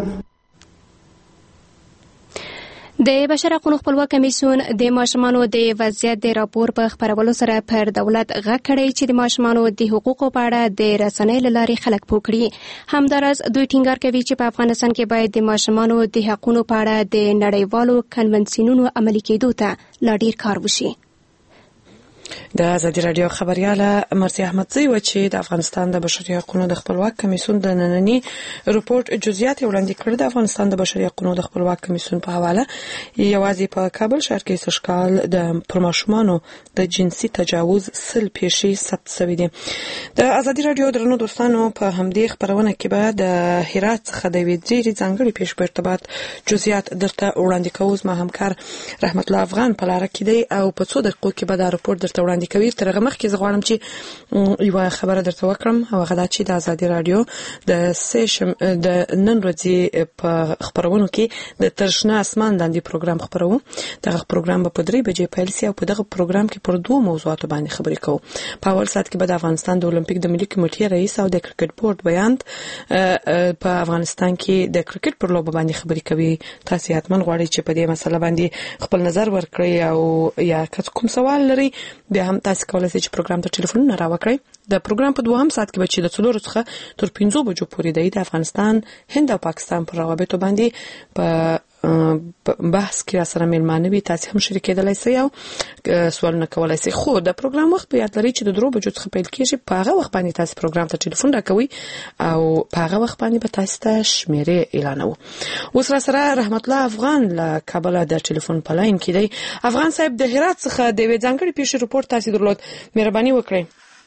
د بشر حقوقو خپلواک کمیسیون د ماشومانو د وضعیت د راپور په خپرولو سره پر دولت غږ کړی چې د ماشومانو د حقوقو په اړه د رسنۍ له لارې خلک پوه کړي. همداراز دوی ټینګار کوي چې په افغانستان کې باید د ماشومانو د حقوقو په اړه د نړیوالو کنونسیونونو عملي کېدو ته لا ډیر کار وشي. د ازادي رادیو خبرياله مرسي احمدزی و چې د افغانستان د بشري حقوقو د خپلواک کمیسیون د نننی رپورت جزئیات وړاندې کړل. د افغانستان د بشري حقوقو د خپلواک کمیسیون په حواله یوازې په کابل ښار کې سشکال د پرماشومانو د جنسي تجاوز سل پیښې ثبت شوې دي. د ازادي رادیو درنو دوستانو په همدې خبرونه کې به د هرات څخه د ویډیو ځانګړي پیښ په ارتباط جزئیات درته وړاندې کوو. ما همکار رحمت الله افغان په لار کې دی او په 2 دقیقو کې به دا رپورت درته وړاندې کوي. تر هغه مخکې زه غواړم چې یو خبره درته وکړم او هغه دا چې د ازادي رادیو د سیشن د نن ورځې په خبرونو کې د ترشنه اسمان باندې پروګرام خبرو. دغه پروګرام به په 3 بجې پیل شي او په دغه پروګرام کې پر 2 موضوعاتو باندې خبرې کوو. په اول ساعت کې به د افغانستان د اولمپیک د ملي کمیټې رئیس او د کرکټ بورډ بیان په افغانستان کې د کرکټ پر لوبه باندې خبرې کوي. تاسو حتمن غواړئ چې په دې مسله باندې خپل نظر ورکړئ او یا کوم سوال لري بیا هم تاسو کولای شئ چې پروګرام ته ټلیفون راوکړئ. د پروګرام په 2 ساعت کې به چې د 4 څخه تر 5 بجو پورې د افغانستان، هند او پاکستان پر روابطو باندې په بحث کې سره ملمانه وي. تاسو هم شریکېدلای شئ او سوالونه کولای شئ. خو د پروګرام وخت به یاد لرئ چې د 2 بجو څخه پیل کېږي. په هغه وخت باندې تاسو پروګرام ته ټلیفون راکوي او په هغه وخت باندې به تاسو ته شمیرې اعلانوي. اوس را سره رحمت الله افغان له کابل د ټلیفون په لاین کې دی. افغان صاحب د هرات څخه د وې ځانګړي پیښې رپورت تاسو درلود، مهرباني وکړئ.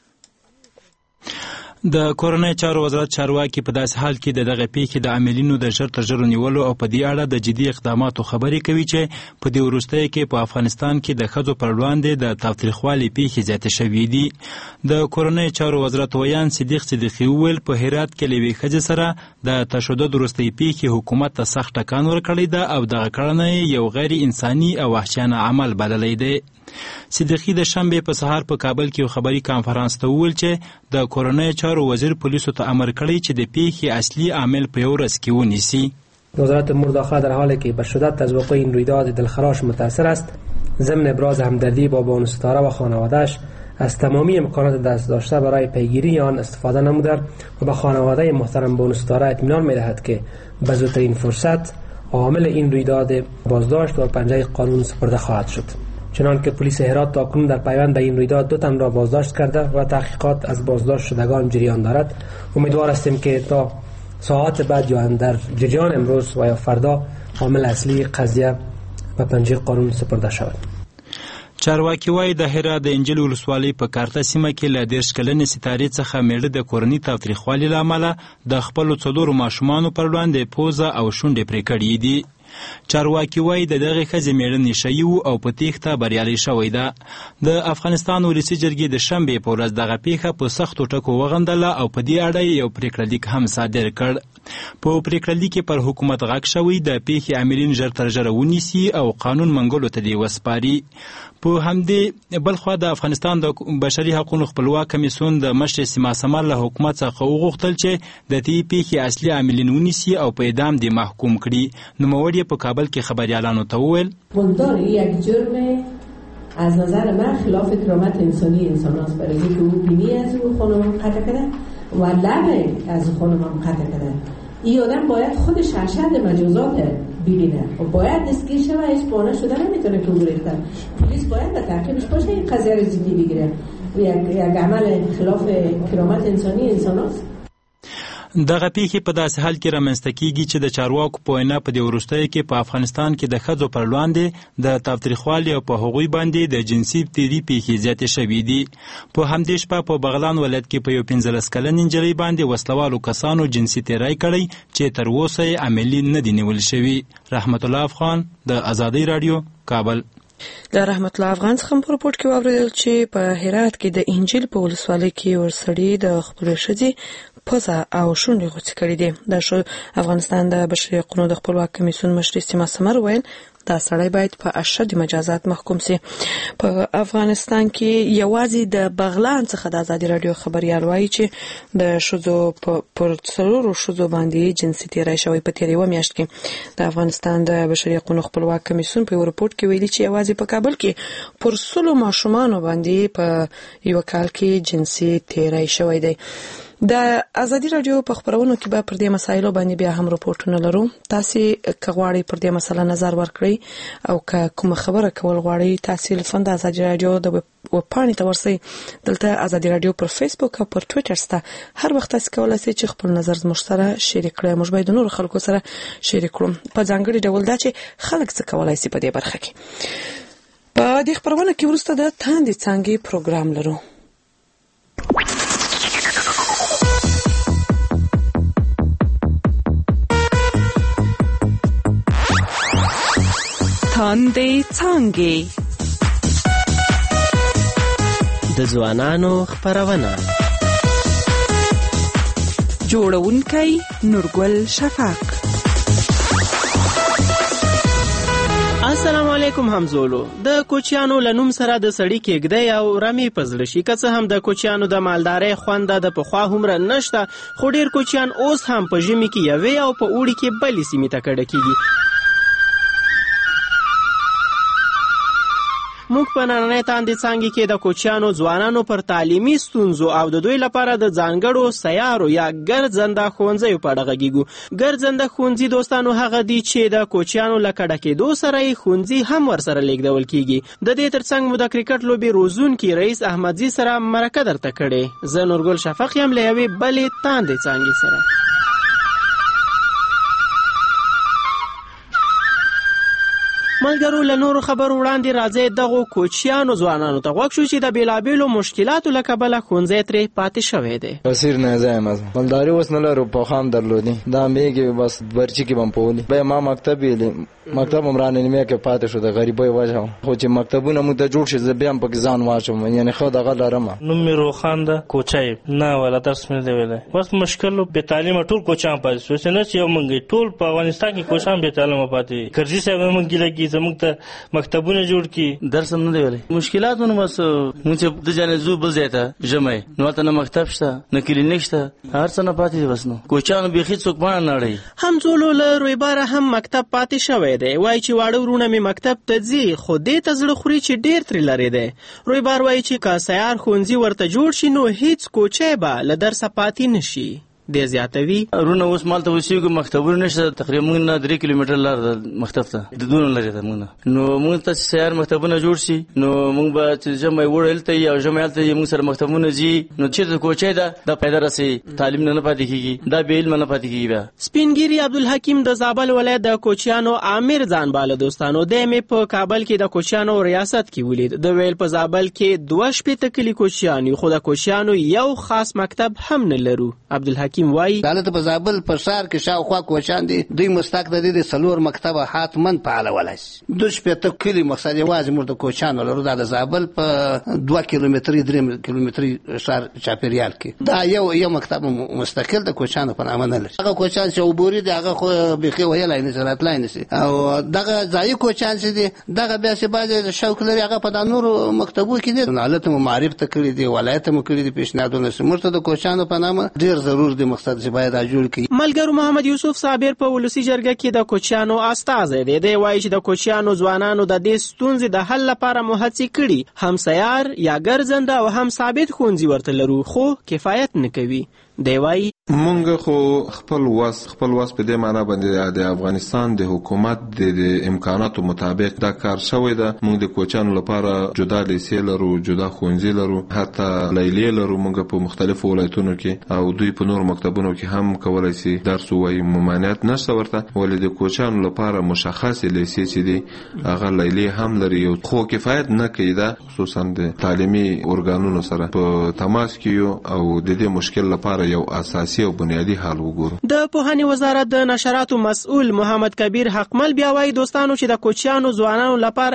د کورنۍ چارو وزارت چارواکي په داس حال کې دغه پیښې د عاملینو د ژر تر ژره نیولو او په دې اړه د جدي اقداماتو خبرې کوي چې په دې وروستیو کې په افغانستان کې د ښځو پر وړاندې د تاوتریخوالي پیښې زیاتې شوې دي. د کورنۍ چارو وزارت ویان صدیق صدیقي وویل په هرات کې له یوې ښځې سره د تشدد وروستۍ پیښې حکومت ته سخت ټکان ورکړی ده او دغه کړنه یو غیر انساني او وحشیانه عمل بللی دی. صدیقي د شنبه په سهار په کابل کې خبري کانفرنس ته وویل چې د کورنۍ چارو وزیر پولیسو ته امر کړی چې د پیښې اصلي عامل په یو ورځ کې ونیسي. وزارت امور داخله در حالی که به شدت از وقوع این رویداد دلخراش متاثر است، ضمن ابراز همدردی با بانو ستاره و خانواده‌اش از تمامی امکانات دست داشته برای پیگیری آن استفاده نموده و به خانواده محترم بانو ستاره اطمینان می‌دهد که به زودترین فرصت عامل این رویداد بازداشت و پنجه قانون سپرده خواهد شد. چنانکه پلیس هرات تاکنون در پیوند به این رویداد 2 تن را بازداشت کرده و تحقیقات از بازداشت شدگان جریان دارد. امیدوار هستیم که تا ساعات بعد یا در جریان امروز و یا فردا عامل اصلی قضیه به پنجه قانون سپرده شود. چارواکي وایي د هرات د انجیل ولسوالۍ په کارته سیمه کې له 10 کلنې ستارې څخه میړه د کورنۍ تاوتریخوالي له امله د خپلو 4 ماشومانو پر وړاندې پوزه او شونډې پرې کړې دي. چارواکي وایي د دغه ښځې میړه نشه یې او په تېښته بریالی شوی ده. د افغانستان ولسي جرګې د شنبې په ورځ دغه پیښه په سختو ټکو وغندله او په دې اړه یو پریکړه لیک هم صادر کړ. په پریکړه لیک کې پر حکومت غږ شوی د پیښې عاملین ژر تر ژره ونیسي او قانون منګولو ته دې وسپاري. په همدې بلخوا د افغانستان د بشري حقوقو خپلواک کمیسیون د مشر سیما سمر له حکومت څخه وغوښتل چې د دې پیښې اصلي عاملین ونیسي او په اعدام دې محکوم کړي. نوموړي په کابل کې خبريالانو ته وویل مقدار یک جرم از نظر من خلاف کرامت انسانی انسان است، برای اینکه او بینی از او خانم قطع کردن و لب از خانم هم قطع کردن. این آدم باید خودش ارشد مجازات ببینه و باید دستگیر شده و اسپانه شده نمیتونه که او گرفتن. پلیس باید به تعقیبش باشه این قضیه رو جدی بگیره. یک عمل خلاف کرامت انسانی انسان است. دغه پیښې په داسې حال کې رامنځته کیږي چې د چارواکو په وینا په دې وروستیو کې په افغانستان کې د ښځو پر وړاندې د تاوتریخوالي او په هغوی باندې د جنسي تیري پیښې زیاتې شوي دي. په همدې شپه په بغلان ولایت کې په یو 15 کلنې نجلۍ باندې وسلوالو کسانو جنسي تیری کړی چې تر اوسه یې عملي نه دي نیول شوي. رحمت الله افغان، د ازادۍ راډیو، کابل. د رحمت الله افغان څخه په رپورټ کې واوریدل چې په هرات کې د انجیل په ولسوالۍ کې ورسړي د خپل ښځې پزه او شونډې غوڅې کړې دي. د افغانستان د بشري حقوقو د خپلواک کمیسیون مشر سیما سمر ویل دا سړی باید په اشد مجازات محکوم سي. په افغانستان کې یوازې د بغلان څخه د ازادي رادیو خبريال وایي چې د شذو پر څلورو شذو باندې جنسي تیری شوی په تیر یو میاشت کې. د افغانستان د بشري حقوقو خپلواک کمیسیون په رپورټ کې ویلي چې یوازې په کابل کې پر 100 ماشومان باندې په یو کال کې جنسي تیری شوی دی. د ازادي رادیو په خبرونو کې به پر دې مسایلو باندې بیا هم رپورټونه لرو. تاسو کغواړئ پر دې مسله نظر ورکړئ او که کوم خبره کول غواړئ تاسو لفند ازادي رادیو د وپاڼې ته ورسئ. دلته ازادي رادیو پر فیسبوک او پر ټوئیټر سره هر وخت تاسو کولای شئ چې خپل نظر زموږ سره شریک کړئ. موږ باید نور خلکو سره شریک کړو. په ځانګړي ډول دا چې خلک څه کولای شي په دې برخه کې. په دې خبرونه کې ورسته د تاندې څنګه پروګرام لرو. تاندې څنګه د ځوانانو خبرونه جوړونکي نورګل شفاق. السلام علیکم همزولو. د کوچیانو لنوم سره د سړی کېږدی او رمي پزړه شي. که څه هم د کوچیانو د مالدارۍ خوند د پخوا هومره نشته، خو ډیر کوچیان اوس هم په ژمي کې یوې او په اوړي کې بلې سیمې ته کډه کیږي. موږ په نننۍ تاندې څانګې کې د کوچیانو ځوانانو پر تعلیمي ستونزو او د دوی لپاره د ځانګړو سیارو یا ګرځنده ښوونځیو په اړه غږیږو. ګرځنده ښوونځي دوستانو هغه دي چې د کوچیانو له کډه کېدو سره یې ښوونځي هم ورسره لیږدول کیږي. د دې ترڅنګ مو د کرکټ لوبې روزونکي رئیس احمدزي سره مرکه درته کړې. زه نورګل شفاق یم له یوې بلې تاندې څانګې سره. ملګرو، له نورو خبرو وړاندې راځي دغو کوچیانو ځوانانو ته غوږ شو چې د بیلابیلو مشکلاتو له کبله ښوونځی ترې پاتې شوی دی. بصیر نه ځایم مالداري اوس نه لرو، په خام درلودي دا میږي بس برچی کې بم پولی به ما مکتب مکتب عمران نیمه کې پاتې شو د غریبۍ وجه، خو چې مکتبونه مو ته جوړ شي زه بیا هم پکې ځان واچوم، یعنی خو دغه لرم. نوم مې روخان ده کوچای نه ولا درس مې دی ویلای. بس مشکل به تعلیم ټول کوچان پاتې شو، نه چې موږ ټول په افغانستان کې کوچان به تعلیم پاتې کرزي صاحب موږ ګلګي زموږ ته مکتبونه جوړ کی درس هم نه دی ویلای. مشکلاتونه بس موږ چې د جنې زو بل ځای ته جمعي نو ته نه مکتب شته نه کلینیک شته هر څه نه پاتې بس نو کوچان به هیڅ څوک باندې نه لري. هم زولو له رويباره هم مکتب پاتې شوی دی. وای چې واړه ورونه می مکتب ته ځي خو دې ته زړه خوري چې ډیر تر لري دی. رويبار وای چې کا سیار خونځي ورته جوړ شي نو هیڅ کوچه به له درس پاتې نشي. د زیاتوي رونه اوس مالته وسیګو مکتبونه نشته، تقریبا 3 کیلومتر لار د مکتب ته د دونه لري ته موږ نو موږ ته سیار مکتبونه جوړ شي نو موږ به چې جمع وړلته یا جمعالته موږ سره مکتبونه زی نو چې کوچه ده د پیدا راسي تعلیم نه پاتې کیږي، دا به علم نه پاتې کیږي. سپینګيري عبدالحکیم د زابل ولایت د کوچیانو عامر ځان بالا دوستانو د می په کابل کې د کوچیانو ریاست کې ولید. د ویل په زابل کې 2 کلی کوچیان خو د کوچیانو یو خاص مکتب هم نه لرو. عبدالحکیم وای دالته په زابل پر شهر کې شاوخوا کوچان دي، دوی مستحق د سلور مکتبه حتمن فعال ولس 2 کلی مقصد یوازې موږ د کوچان لرو. د زابل په 2 کیلومتر 3 کیلومتر شهر چاپیریال کې دا یو مکتب مستقل د کوچان په نامه نه لري. هغه کوچان چې وبوري دی هغه خو بخي ویلای نه راتلای نشي او دغه ځای کوچان چې دی دغه بیا چې باز شوق لري هغه په نورو مکتبو کې دي. حالت معرفت کړی دی، ولایت مو کړی دی، پیشنهادونه سمورته د کوچانو په نامه ډیر ضرور دی مقصد چې باید جوړ کړي. ملګرو محمد یوسف صابر په ولسی جرګه کې د کوچیانو استازی دی. دی وایي چې د کوچیانو ځوانانو د دې ستونزې د حل لپاره مو هڅې کړي، هم سیار یا ګرځنده او هم ثابت ښوونځي ورته لرو خو کفایت نه کوي. دی وایي مونږ خو خپل واس په دې معنی باندې د افغانستان د حکومت د امکاناتو مطابق دا کار شوی ده. مونږ د کوچانو لپاره جدا لیسې لرو، جدا ښوونځي لرو، حتی لیلیې لرو مونږ په مختلفو ولایتونو کې، او دوی په نور مکتبونو کې هم کولای شي درس ووایي. ممانعت نشته ورته، ولې د کوچانو لپاره مشخص لیسې چې دي هغه لیلیې هم لري، خو کفایت نه کوي. دا خصوصا د تعلیمي ارګانونو سره په تماس کې یو او د دې مشکل لپاره یو اساسي او بنیادی حل وګورو. د پوهنې وزارت د نشراتو مسؤل محمد کبیر حقمل بیا وایي دوستانو چې د کوچیانو ځوانانو لپاره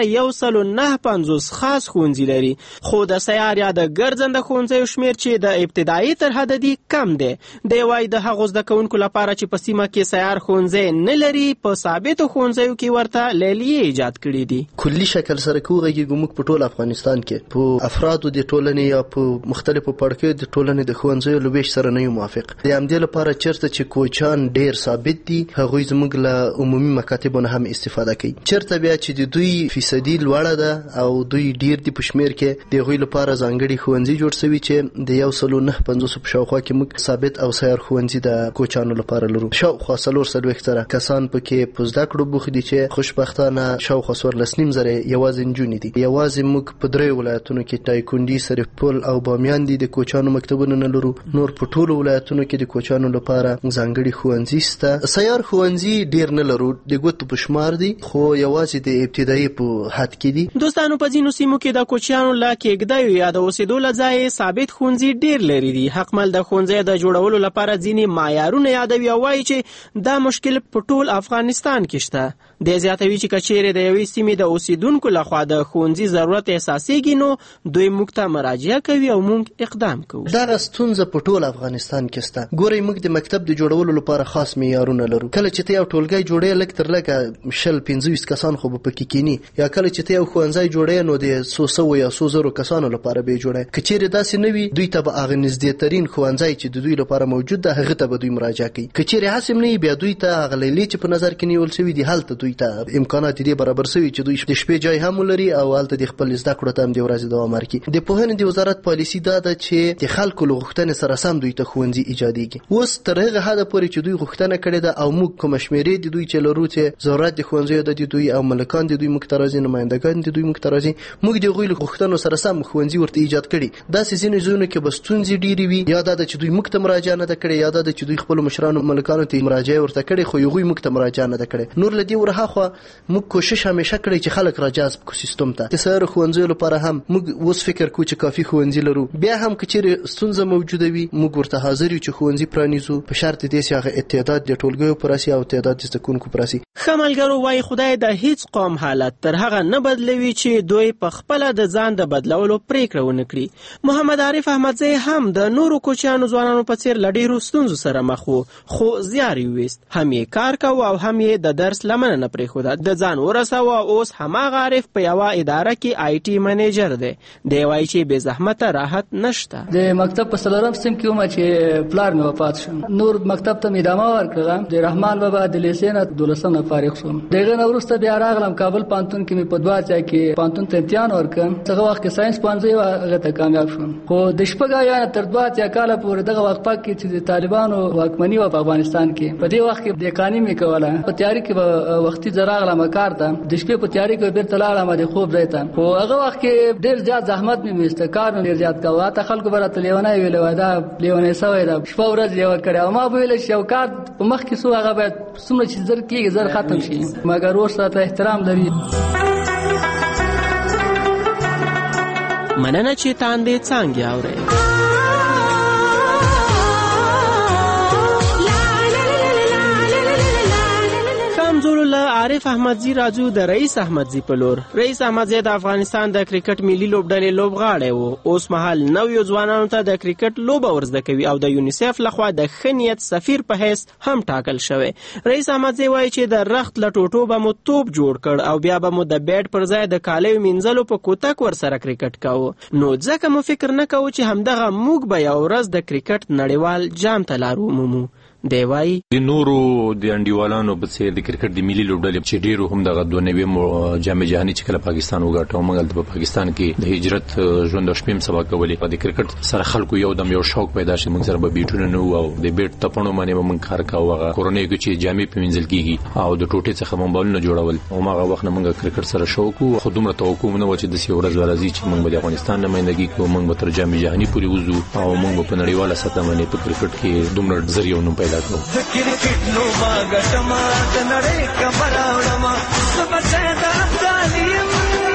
149 خاص ښوونځي لري، خو د سیار یا د ګرځنده ښوونځیو شمیر چې د ابتدایي تر حده دي کم دی. دی وایي د هغو زده کوونکو لپاره چې په سیمه کې سیار ښوونځی نه لري په ثابتو ښوونځیو کې ورته لیلیې ایجاد کړي دي. کلي شکل سره کوغږي موږ په ټول افغانستان کې په افرادو د ټولنې یا په مختلفو پړکیو د ټولنې د ښوونځیو له ویش سره نه یو موافق. د همدې لپاره چېرته چې کوچان ډېر ثابت دي هغوی زموږ له عمومي مکاتبو نه هم استفاده کوي. چېرته بیا چې د دوی فیصدي لوړه ده او دوی ډېر دي په شمېر کې، د هغوی لپاره ځانګړي ښوونځي جوړ شوي چې د 149 په شاوخوا کې موږ ثابت او سیار ښوونځي د کوچانو لپاره لرو. شاوخوا 440 کسان پکې په زده کړو بوخت دي چې خوشبختانه شاوخوا 14.5 یوازې نجونې دي. یوازې موږ په 3 ولایتونو کې تایکوندي، سرپل او بامیان دي د کوچانو مکتبونه نه لرو. نور په ټولو ولایتونو کې د کوچانو لپاره ځانګړي ښوونځي شته. سیار ښوونځي ډېر نه لرو، د ګوتو په شمار دي، خو یوازې د ابتدایي په حد کې دي. دوستانو په ځینو سیمو کې د کوچیانو له کېږدیو یا د اوسېدو له ځایه ثابت ښوونځي ډېر لري دي. حقمل د ښوونځي د جوړولو لپاره ځینې معیارونه یادوي او وایي چې دا مشکل په ټول افغانستان کې شته. د زیاتوي چې کچېرې د یوې سیمې د اوسیدونکو لخوا د ښوونځي ضرورت احساسېږي نو دوی موږ ته مراجعه کوي او موږ اقدام کوو. دغه ستونزه په ټول افغانستان کې شته. ګورئ موږ د مکتب د جوړولو لپاره خاص معیارونه لرو. کله چې ته یو ټولګی جوړې لږ تر لږه 25 کسان خو به پکې کینی، یا کله چې ته یو ښوونځی جوړې نو د 100 یا 100 کسانو لپاره به جوړې. که چیرې داسې نه وي دوی ته به هغه نږدېترین ښوونځی چې د دوی لپاره موجود ده هغه ته به دوی مراجعه کوي. که چیرې هڅه نه وي بیا دوی ته هغه لیلیې چې په نظر کې نیول شوي دي هلته دوی ته امکانات دي برابر شوي چې دوی د شپې ځای هم ولري او هلته د خپل زده کړو ته هم د ورځې دوام ورکړي. د پوهنې د وزارت پالیسي دا ده چې د خلکو له غوښتنې سره سم دوی ته ښوونځي ایجادېږي. اوس تر هغه حده پورې چې دوی غوښتنه کړې ده او موږ کومه شمېرې د دوی چې لرو چې ضرورت د ښوونځیو ده د دوی او ملکان د دوی موږ ته راځي، نمایندګان د دوی موږ ته راځي، موږ د هغوی له غوښتنو سره سم ښوونځي ورته ایجاد کړي. داسې ځینې ځایونو کې به ستونزې ډېرې وي، یا دا ده چې دوی موږ ته مراجعه نه ده کړې، یا دا ده چې دوی خپلو مشرانو ملکانو ته مراجعه ورته کړې خو هغوی موږ ته مراجعه نه ده کړې. نور له دې ورهاخوا موږ کوشش همیشه کړی چې خلک راجذب کړو سیستم ته. د سیارو ښوونځیو لپاره هم موږ اوس فکر کوو چې کافي ښوونځي لرو. بیا هم که چیرې ستونزه موجوده وي موږ ورته حاضر یو چې ښوونځي پرانیزو په شرط دې چې هغه تعداد د ټولګیو پر اساس او تعداد د زده کوونکو پر اساس. ښه ملګرو وایي خدای د هیڅ قوم حالت تر هغه نه بدلوي چې دوی په خپله د ځان د بدلولو پریکړه ونه کړي. محمد عارف احمدزی هم د نورو کوچیانو ځوانانو په څېر له ډېرو ستونزو سره مخ و، خو زیار یې ویست. هم یې کار کوه او هم یې د درس لمنه نه پرېښوده. د ځان ورسوه او اوس هماغه عارف په یوه اداره کې آی ټي منیجر دی. دی وایي چې بې زحمته راحت نشته. د مکتب په 4 صنف کې وم چې پلار مې وفات شو. نور مکتب ته مې ادامه ورکړه. د رحمان بابا د لیسې نه 12 نه فارغ شوم. دغه نه وروسته بیا راغلم کابل پانتون کې مې په 2 ځای کې پانتون ته امتحان ورکړم. هغه وخت کې ساينس پوهنځی و هغه ته کامیاب شوم. خو د شپږ یا تر 2 کاله پورې دغه وخت کې چې د طالبانو واکمني و په افغانستان کې په دې وخت کې د قانوني مې کوله. په تیاری کې وختي زراغلم کار ته د شپې په تیاری کې بیرته لاړم د خوب ځای ته. خو هغه وخت کې ډېر زیات زحمت مې وست، کار مې ډېر زیات کاوه. ته خلکو برته لیونه ویل دا لیونه سوې دا شپه ورځ یو کړه او ما ویل چې یو کار په مخ کې سو هغه باید څومره چې زر کېږي زر ختم شي، مګر ورسره ته احترام لري. مننه چې تاندې څانګې اورئ. عارف احمدزی راځو د رئیس احمدزی په لور. رئیس احمدزی د افغانستان د کرکټ ملي لوبډلې لوبغاړی و. اوس مهال نویو ځوانانو ته د کرکټ لوبه ورزده کوي او د یونیسف لخوا د ښه نیت سفیر په حیث هم ټاکل شوی. رئیس احمدزی وایي چې د رخت له ټوټو به مو توپ جوړ کړ او بیا به مو د بیټ پر ځای د کالیو مینځلو په کوتک ورسره کرکټ کاوه. نو ځکه مو فکر نه کوو چې همدغه موږ به یو ورځ د کرکټ نړیوال جام ته لار ومومو. دی وایي د نورو د انډیوالانو په څیر د کرکټ د ملي لوبډلې چې ډیرو هم دغه 92 جام جهاني چې کله پاکستان وګاټو موږ په پاکستان کې د هجرت ژوند او شپیم سبا کولې د کرکټ سره خلکو یو دم یو شوق پیدا شي موږ سره به بیټونه نو او د بیټ تپونو باندې موږ کار کاوه هغه کورونې کې چې جامې په منځل کېږي او د ټوټې څخه موبایلونه جوړول او هغه وخت موږ کرکټ سره شوق او خودمره توقع نه و چې د سی ورځ ورځي چې موږ د افغانستان نمائندګي کوو موږ به تر جام جهاني پورې وځو او موږ په نړیواله سطح باندې په کرکټ کې دومره ذریعہ نوم پیدا کړو کرکټ نو باغټما د نړۍ کبراوړما سبسه د تعلیم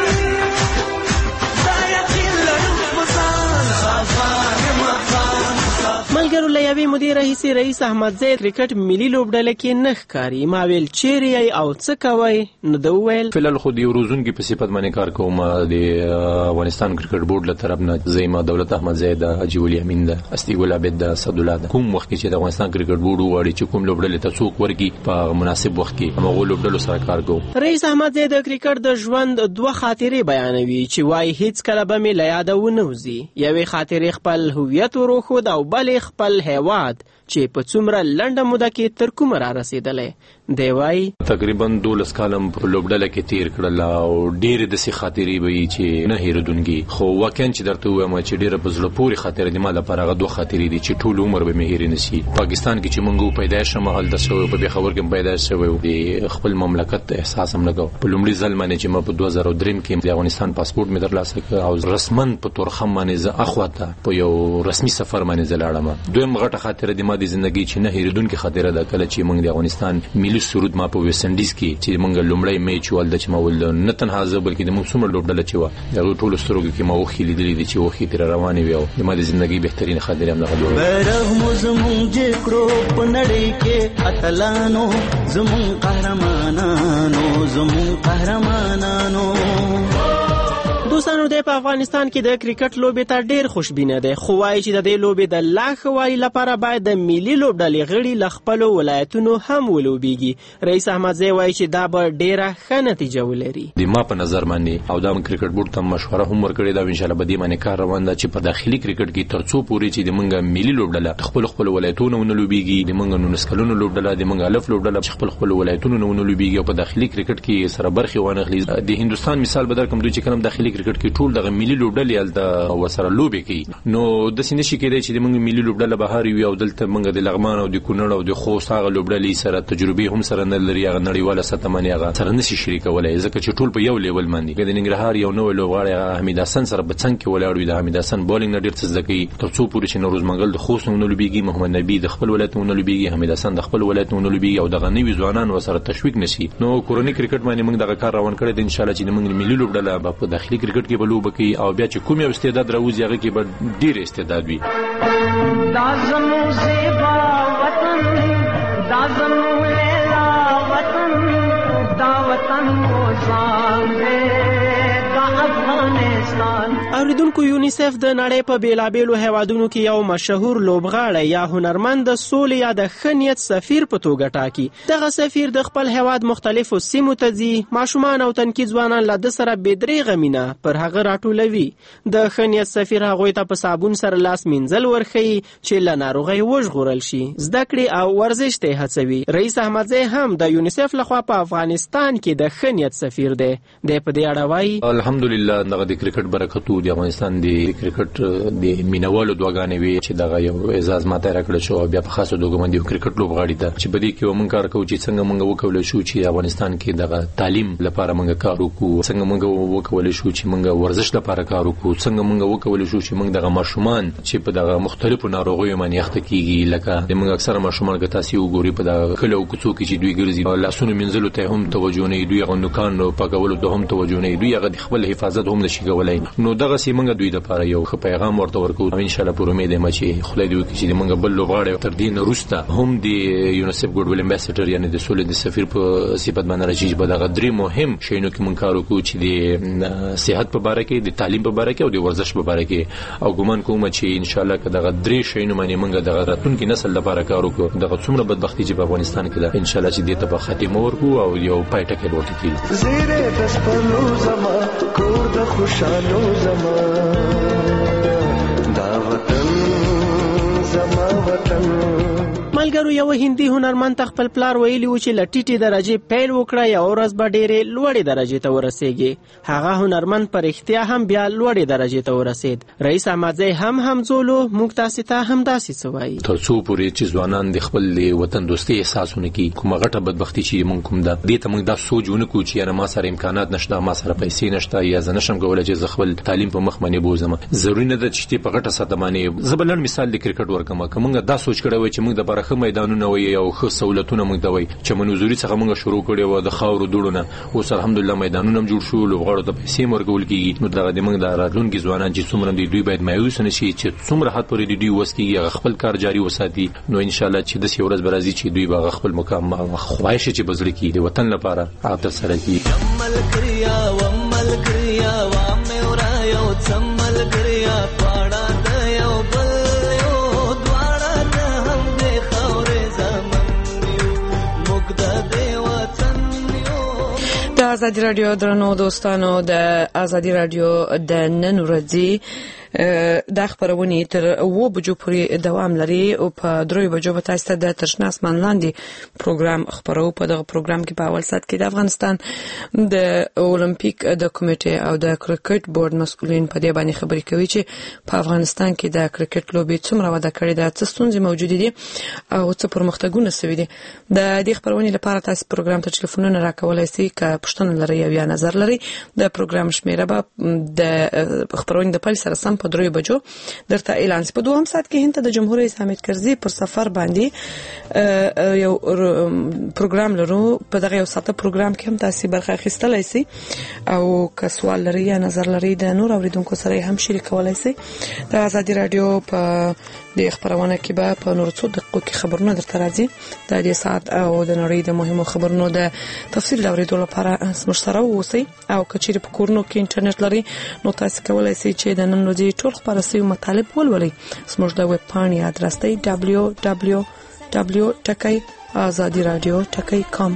ملګرو له یوې مودې راهیسې رئیس احمد زی کرکټ ملي لوبډله کې نه ښکاري ما ویل چیرې او څه کوئ نو ده وویل فلحال خو د یو روزونکي په صفت باندې کار کوم د افغانستان کرکټ بورډ له طرف نه زعیمه دولت احمد زی د حاجي ولی امین د استیګل عابد د اسدالله د کوم وخت چې د افغانستان کرکټ بورډ وغواړي چې کوم لوبډلې ته څوک ورکړي په مناسب وخت کې هغه لوبډلو سره کار کوو. رئیس احمد زی د کرکټ د ژوند 2 خاطرې بیانوي چې وايي هیڅ کله به مې له یاده ونه وځي. یوې خاطرې خپل هویت وروښود او بلې خپل هیواد چې په څومره لنډه موده کې تر کومه را رسېدلی. دی وایي تقریبا 12 کالم په لوبډله کې تیر کړل او ډېرې داسې خاطرې به وي چې نه هېرېدونکي خو واقعا چې درته ووایم چې ډېره په زړه پورې خاطره د ما لپاره هغه 2 خاطرې دي چې ټول عمر به مې هېرې نه شي. پاکستان کې چې موږ پیدا شوم هلته شوی په پېښور کې پیدا شوی د خپل مملکت احساس هم نه کوم. په لومړي ځل باندې چې ما په 2003 کې د افغانستان پاسپورت مې ترلاسه کړ او رسمن په تورخم باندې زه اخواته په یو رسمي سفر باندې زه لاړم. دویم غټه خاطره د ما د ژوندۍ چې نه هېرېدونکې خاطره ده کله چې موږ د افغانستان ملي سرود ما په ویسټ انډیز کې چې موږ لومړی میچ ول د چې ما ول نه تنها زه بلکې د موږ څومره لوبډله چې وه د هغوی ټولو سترګو کې ما اوښکې لیدلې دي چې اوښکې ترې روانې وي او د ما د زندګۍ بهترین خاطرې هم دغه دوه بیرغ مو زموږ جګ کړو په نړۍ کې اتلانو زموږ قهرمانانو زموږ قهرمانانو. دوستانو دی په افغانستان کې د کرکټ لوبې ته ډیر خوشبینه دی خو وایي چې د دې لوبې د لا ښه والي لپاره باید د ملي لوبډلې غړي له خپلو ولایتونو هم ولوبېږي. رئیس احمد زی وایي چې دا به ډیره ښه نتیجه ولري. د ما په نظر باندې او دا کرکټ بورډ ته مشوره هم ورکړې ده او انشاءالله به دې باندې کار روان ده چې په داخلي کرکټ کې تر څو پورې چې د موږ ملي لوبډله خپل ولایتونو ونه لوبېږي د موږ 19 کلونو لوبډله د موږ الف لوبډله خپل ولایتونو ونه لوبېږي او په داخلي کرکټ کې سره برخې وانخلي. د هندستان مثال به درکم دوی چې کوم داخلي کرکټ کې ټول دغه ملي لوبډلې هلته ورسره لوبې کوي نو داسې نشي کېدی چې د موږ ملي لوبډله بهر وي او دلته موږ د لغمان او د کونړ او د خوست هغه لوبډلې سره تجربې هم سره نه لري هغه نړیواله سطح باندې هغه سره نشي شریکولی ځکه چې ټول په یو لیول باندې د ننګرهار یو نوی لوبغاړی حمید حسن سره په څنګ کې ولاړ وي د حمید حسن بالینګ نه ډېر څه زده کوي تر څو پورې چې نوروز منګل د خوست نه ونه لوبېږي محمد نبي د خپل ولایت نه ونه لوبېږي حمید حسن د خپل ولایت نه ونه لوبېږي او دغه نوي ځوانان ورسره تشویق نشي. نو کورني کرکټ باندې موږ دغه کار روان کړی دی انشاءالله چې موږ ملي لوبډله به په داخلي کرکټ کې به لوبه کوي او بیا چې کوم یو استعداد راوځي هغه کې به ډېر استعداد وي. دا زموږ زیبا وطن دا زموږ لیلا وطن دا وطن مو ځان دی دا افغانستان. اوریدونکو یونیسف د نړۍ په بیلابیلو هیوادونو کې یو مشهور لوبغاړی یا هنرمند د سولې یا د ښه نیت سفیر په توګه ټاکي. دغه سفیر د خپل هیواد مختلفو سیمو ته ځي ماشومان او تنکي ځوانان له ده سره بېدریغه مینه پر هغه راټولوي. د ښه نیت سفیر هغوی ته په صابون سره لاس مینځل ورښیي چې له ناروغۍ وژغورل شي زده کړې او ورزش ته هڅوي. رئیس احمد زی هم د یونیسف لخوا په افغانستان کې د ښه نیت سفیر دی. دی په دې اړه وایي الحمدلله دغه د کرکټ برکتو د افغانستان د کرکټ د مینوالو دعاګانې وي چې دغه یو اعزاز ماته راکړل شو او بیا په خاصه توګه باندې یو کرکټ لوبغاړي ته چې بدی کې موږ کار کوو چې څنګه موږ وکولای شو چې افغانستان کې دغه تعلیم لپاره موږ کار وکړو څنګه موږ وکولای شو چې موږ ورزش لپاره کار وکړو څنګه موږ وکولای شو چې موږ دغه ماشومان چې په دغه مختلفو ناروغیو باندې اخته کیږي لکه موږ اکثره ماشومان که تاسو وګورئ په دغه کلو کوڅو کې چې دوی ګرځي لاسونو منځلو ته هم توجه نه دوی هغه نوکان پاکولو ته هم توجه نه دوی هغه خپل حفاظت هم نشي کولای. نو دغه سیمه دوی د لپاره یو ښه پیغام ورته ورکو ان شاء الله پر امید یم چې خدای دې وکړي چې موږ بل لوبغاړی تر دې نه وروسته هم د یونیسف ګډ ویل امباسډر یعنی د سولې د سفیر په صفت باندې راځي چې په دغه درې مهم شیانو کې موږ کار وکړو چې د صحت په اړه کې د تعلیم په اړه کې او د ورزش په اړه کې او ګومان کوم چې ان شاء الله که دغه درې شیانو باندې موږ دغه راتلونکي نسل لپاره کار وکړو دغه څومره بدبختی چې په افغانستان کې ده ان شاء الله چې دې ته به خاتمه ورکړو او یو پای ټکی ورکړو. زیره د سپلو زما کور د خوشالو زما ملګرو یو هندي هنرمند خپل پلار ویلی و چې لټیټي درجه پیل وکړه یو ورځ به ډېرې لوړې درجه ته ورسیږي. هغه هنرمند پر اختیا هم بیا لوړې درجه ته ورسید. رئیس احمدزی هم زولو موږ تاسو ته هم داسې څه وایي. تر څو پورې چې ځوانان د خپل وطن دوستي احساسونه کوي کومه غټه بدبختی چې موږ کوم ده دې ته موږ دا سوچونه کوو چې یاره ما سره امکانات نشته ما سره پیسې نشته یا زه نشم کولی چې خپل تعلیم په مخ باندې بوزم. ضروري نه ده چې په غټه سطح باندې زه بل مثال د کرکټ ورکوم که موږ دا سوچ کړی وای چې موږ د برخه میدانونه وي او ښه سہولتونه موږ دوی چې منوزوري څخه موږ شروع کړی و د خاورو دوړونه اوس الحمدلله میدانونه هم جوړ شو لوغړو ته پیسې ورکول کیږي. نو دغه د موږ د راتلونکي ځوانان چې څومره دي دوی باید مایوس نه شي چې څومره حد پورې دوی وسکیږي خپل کار جاري وساتي. نو ان شاء الله چې د سی ورځ برازي چې دوی به خپل مقام خواهش چې بزرګ کی د وطن لپاره عادت سره کی عمل کړیا وعمل کړیا وامه اورا یو څمل کړیا پاړه د یو بل یو دواړه د هم د خورې زمن یو مقد د وطن یو. د آزادي رادیو درنو دوستانو د آزادي رادیو د نن ورځې د خبرونه تر 2 بجو پورې دوام لري او په 3 بجو به تاسو ته د تشنه اسمان لاندې پروګرام خبرو. په دغه پروګرام کې په اول سات کې د افغانستان د اولمپیک د کمیټې او د کرکټ بورډ مسؤلین په دې باندې خبرې کوي چې په افغانستان کې د کرکټ لوبي څومره وده کړې ده څه ستونزې موجود دي او څه پرمختګونه شوي دي. د دې خبرونه لپاره تاسو پروګرام ته ټلیفونونه راکولای شئ که پښتنه لري یا نظر لري. د پروګرام شمیره به د خبرونه د پل سره سم په 3 بجو درته اعلان سي. په دوهم سات کې هند د جمهور رئیس حامد کرزي پر سفر باندې یو پروګرام لرو. په دغه یو ساته پروګرام کې هم تاسو برخه اخیستلای شئ او که سوال لري یا نظر لري د نور اوریدونکو سره هم شریکولای شئ. د آزادي رادیو په د خبرونه کې به په نور څو دقیقو کې خبرونه درته راځي. د دې سات او د نړۍ د مهمو خبرونو د تفصیل اوریدلو لپاره مشترک اوسئ او کچېر په کورونو کې انټرنیټ لري نو تاسو کولای شئ چې د نن ورځې ټول خبرونه مطالب ولولئ. زموږ د ویب پاڼې ادرس دی www.azadiradio.com.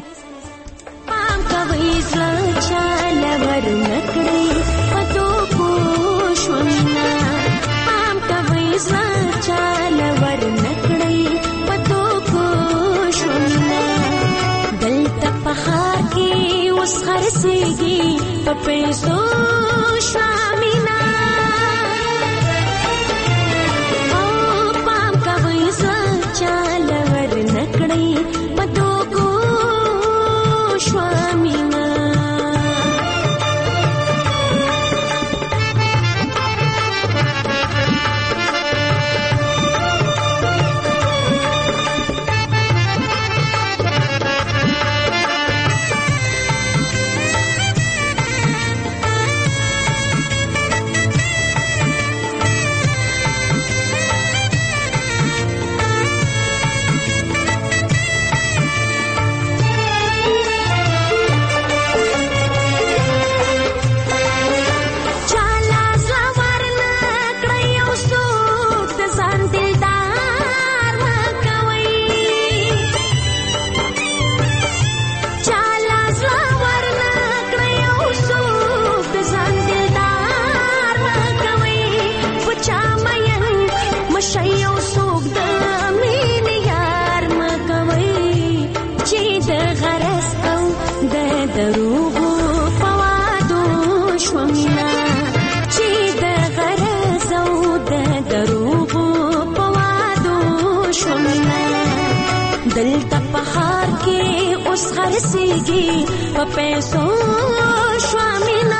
دلته په ښار کې اوس خرڅېږي په پیسو شوه مینه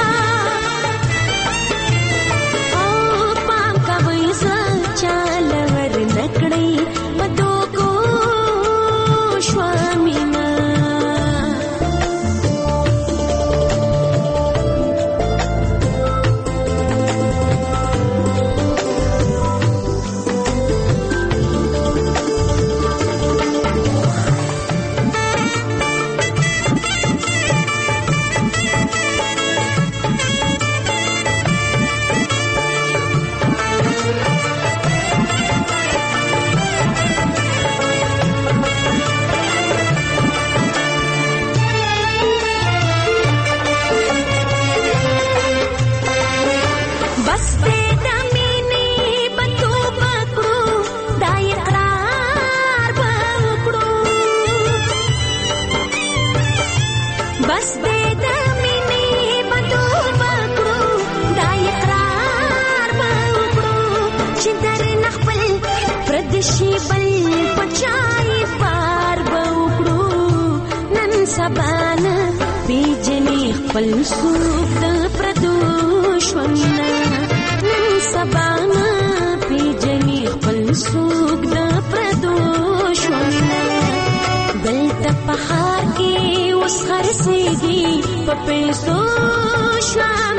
او پام کوئ زه چاله ور نه کړئ په دوکو شوه مینه چې در نخپل پردشي بل پچای بار بوکړو نن سبانا پیجنې خپل سوق د پردو شونا نن سبانا پیجنې خپل سوق د پردو شونا دلته په هار کې اوس خرڅېږي په پیسو شوم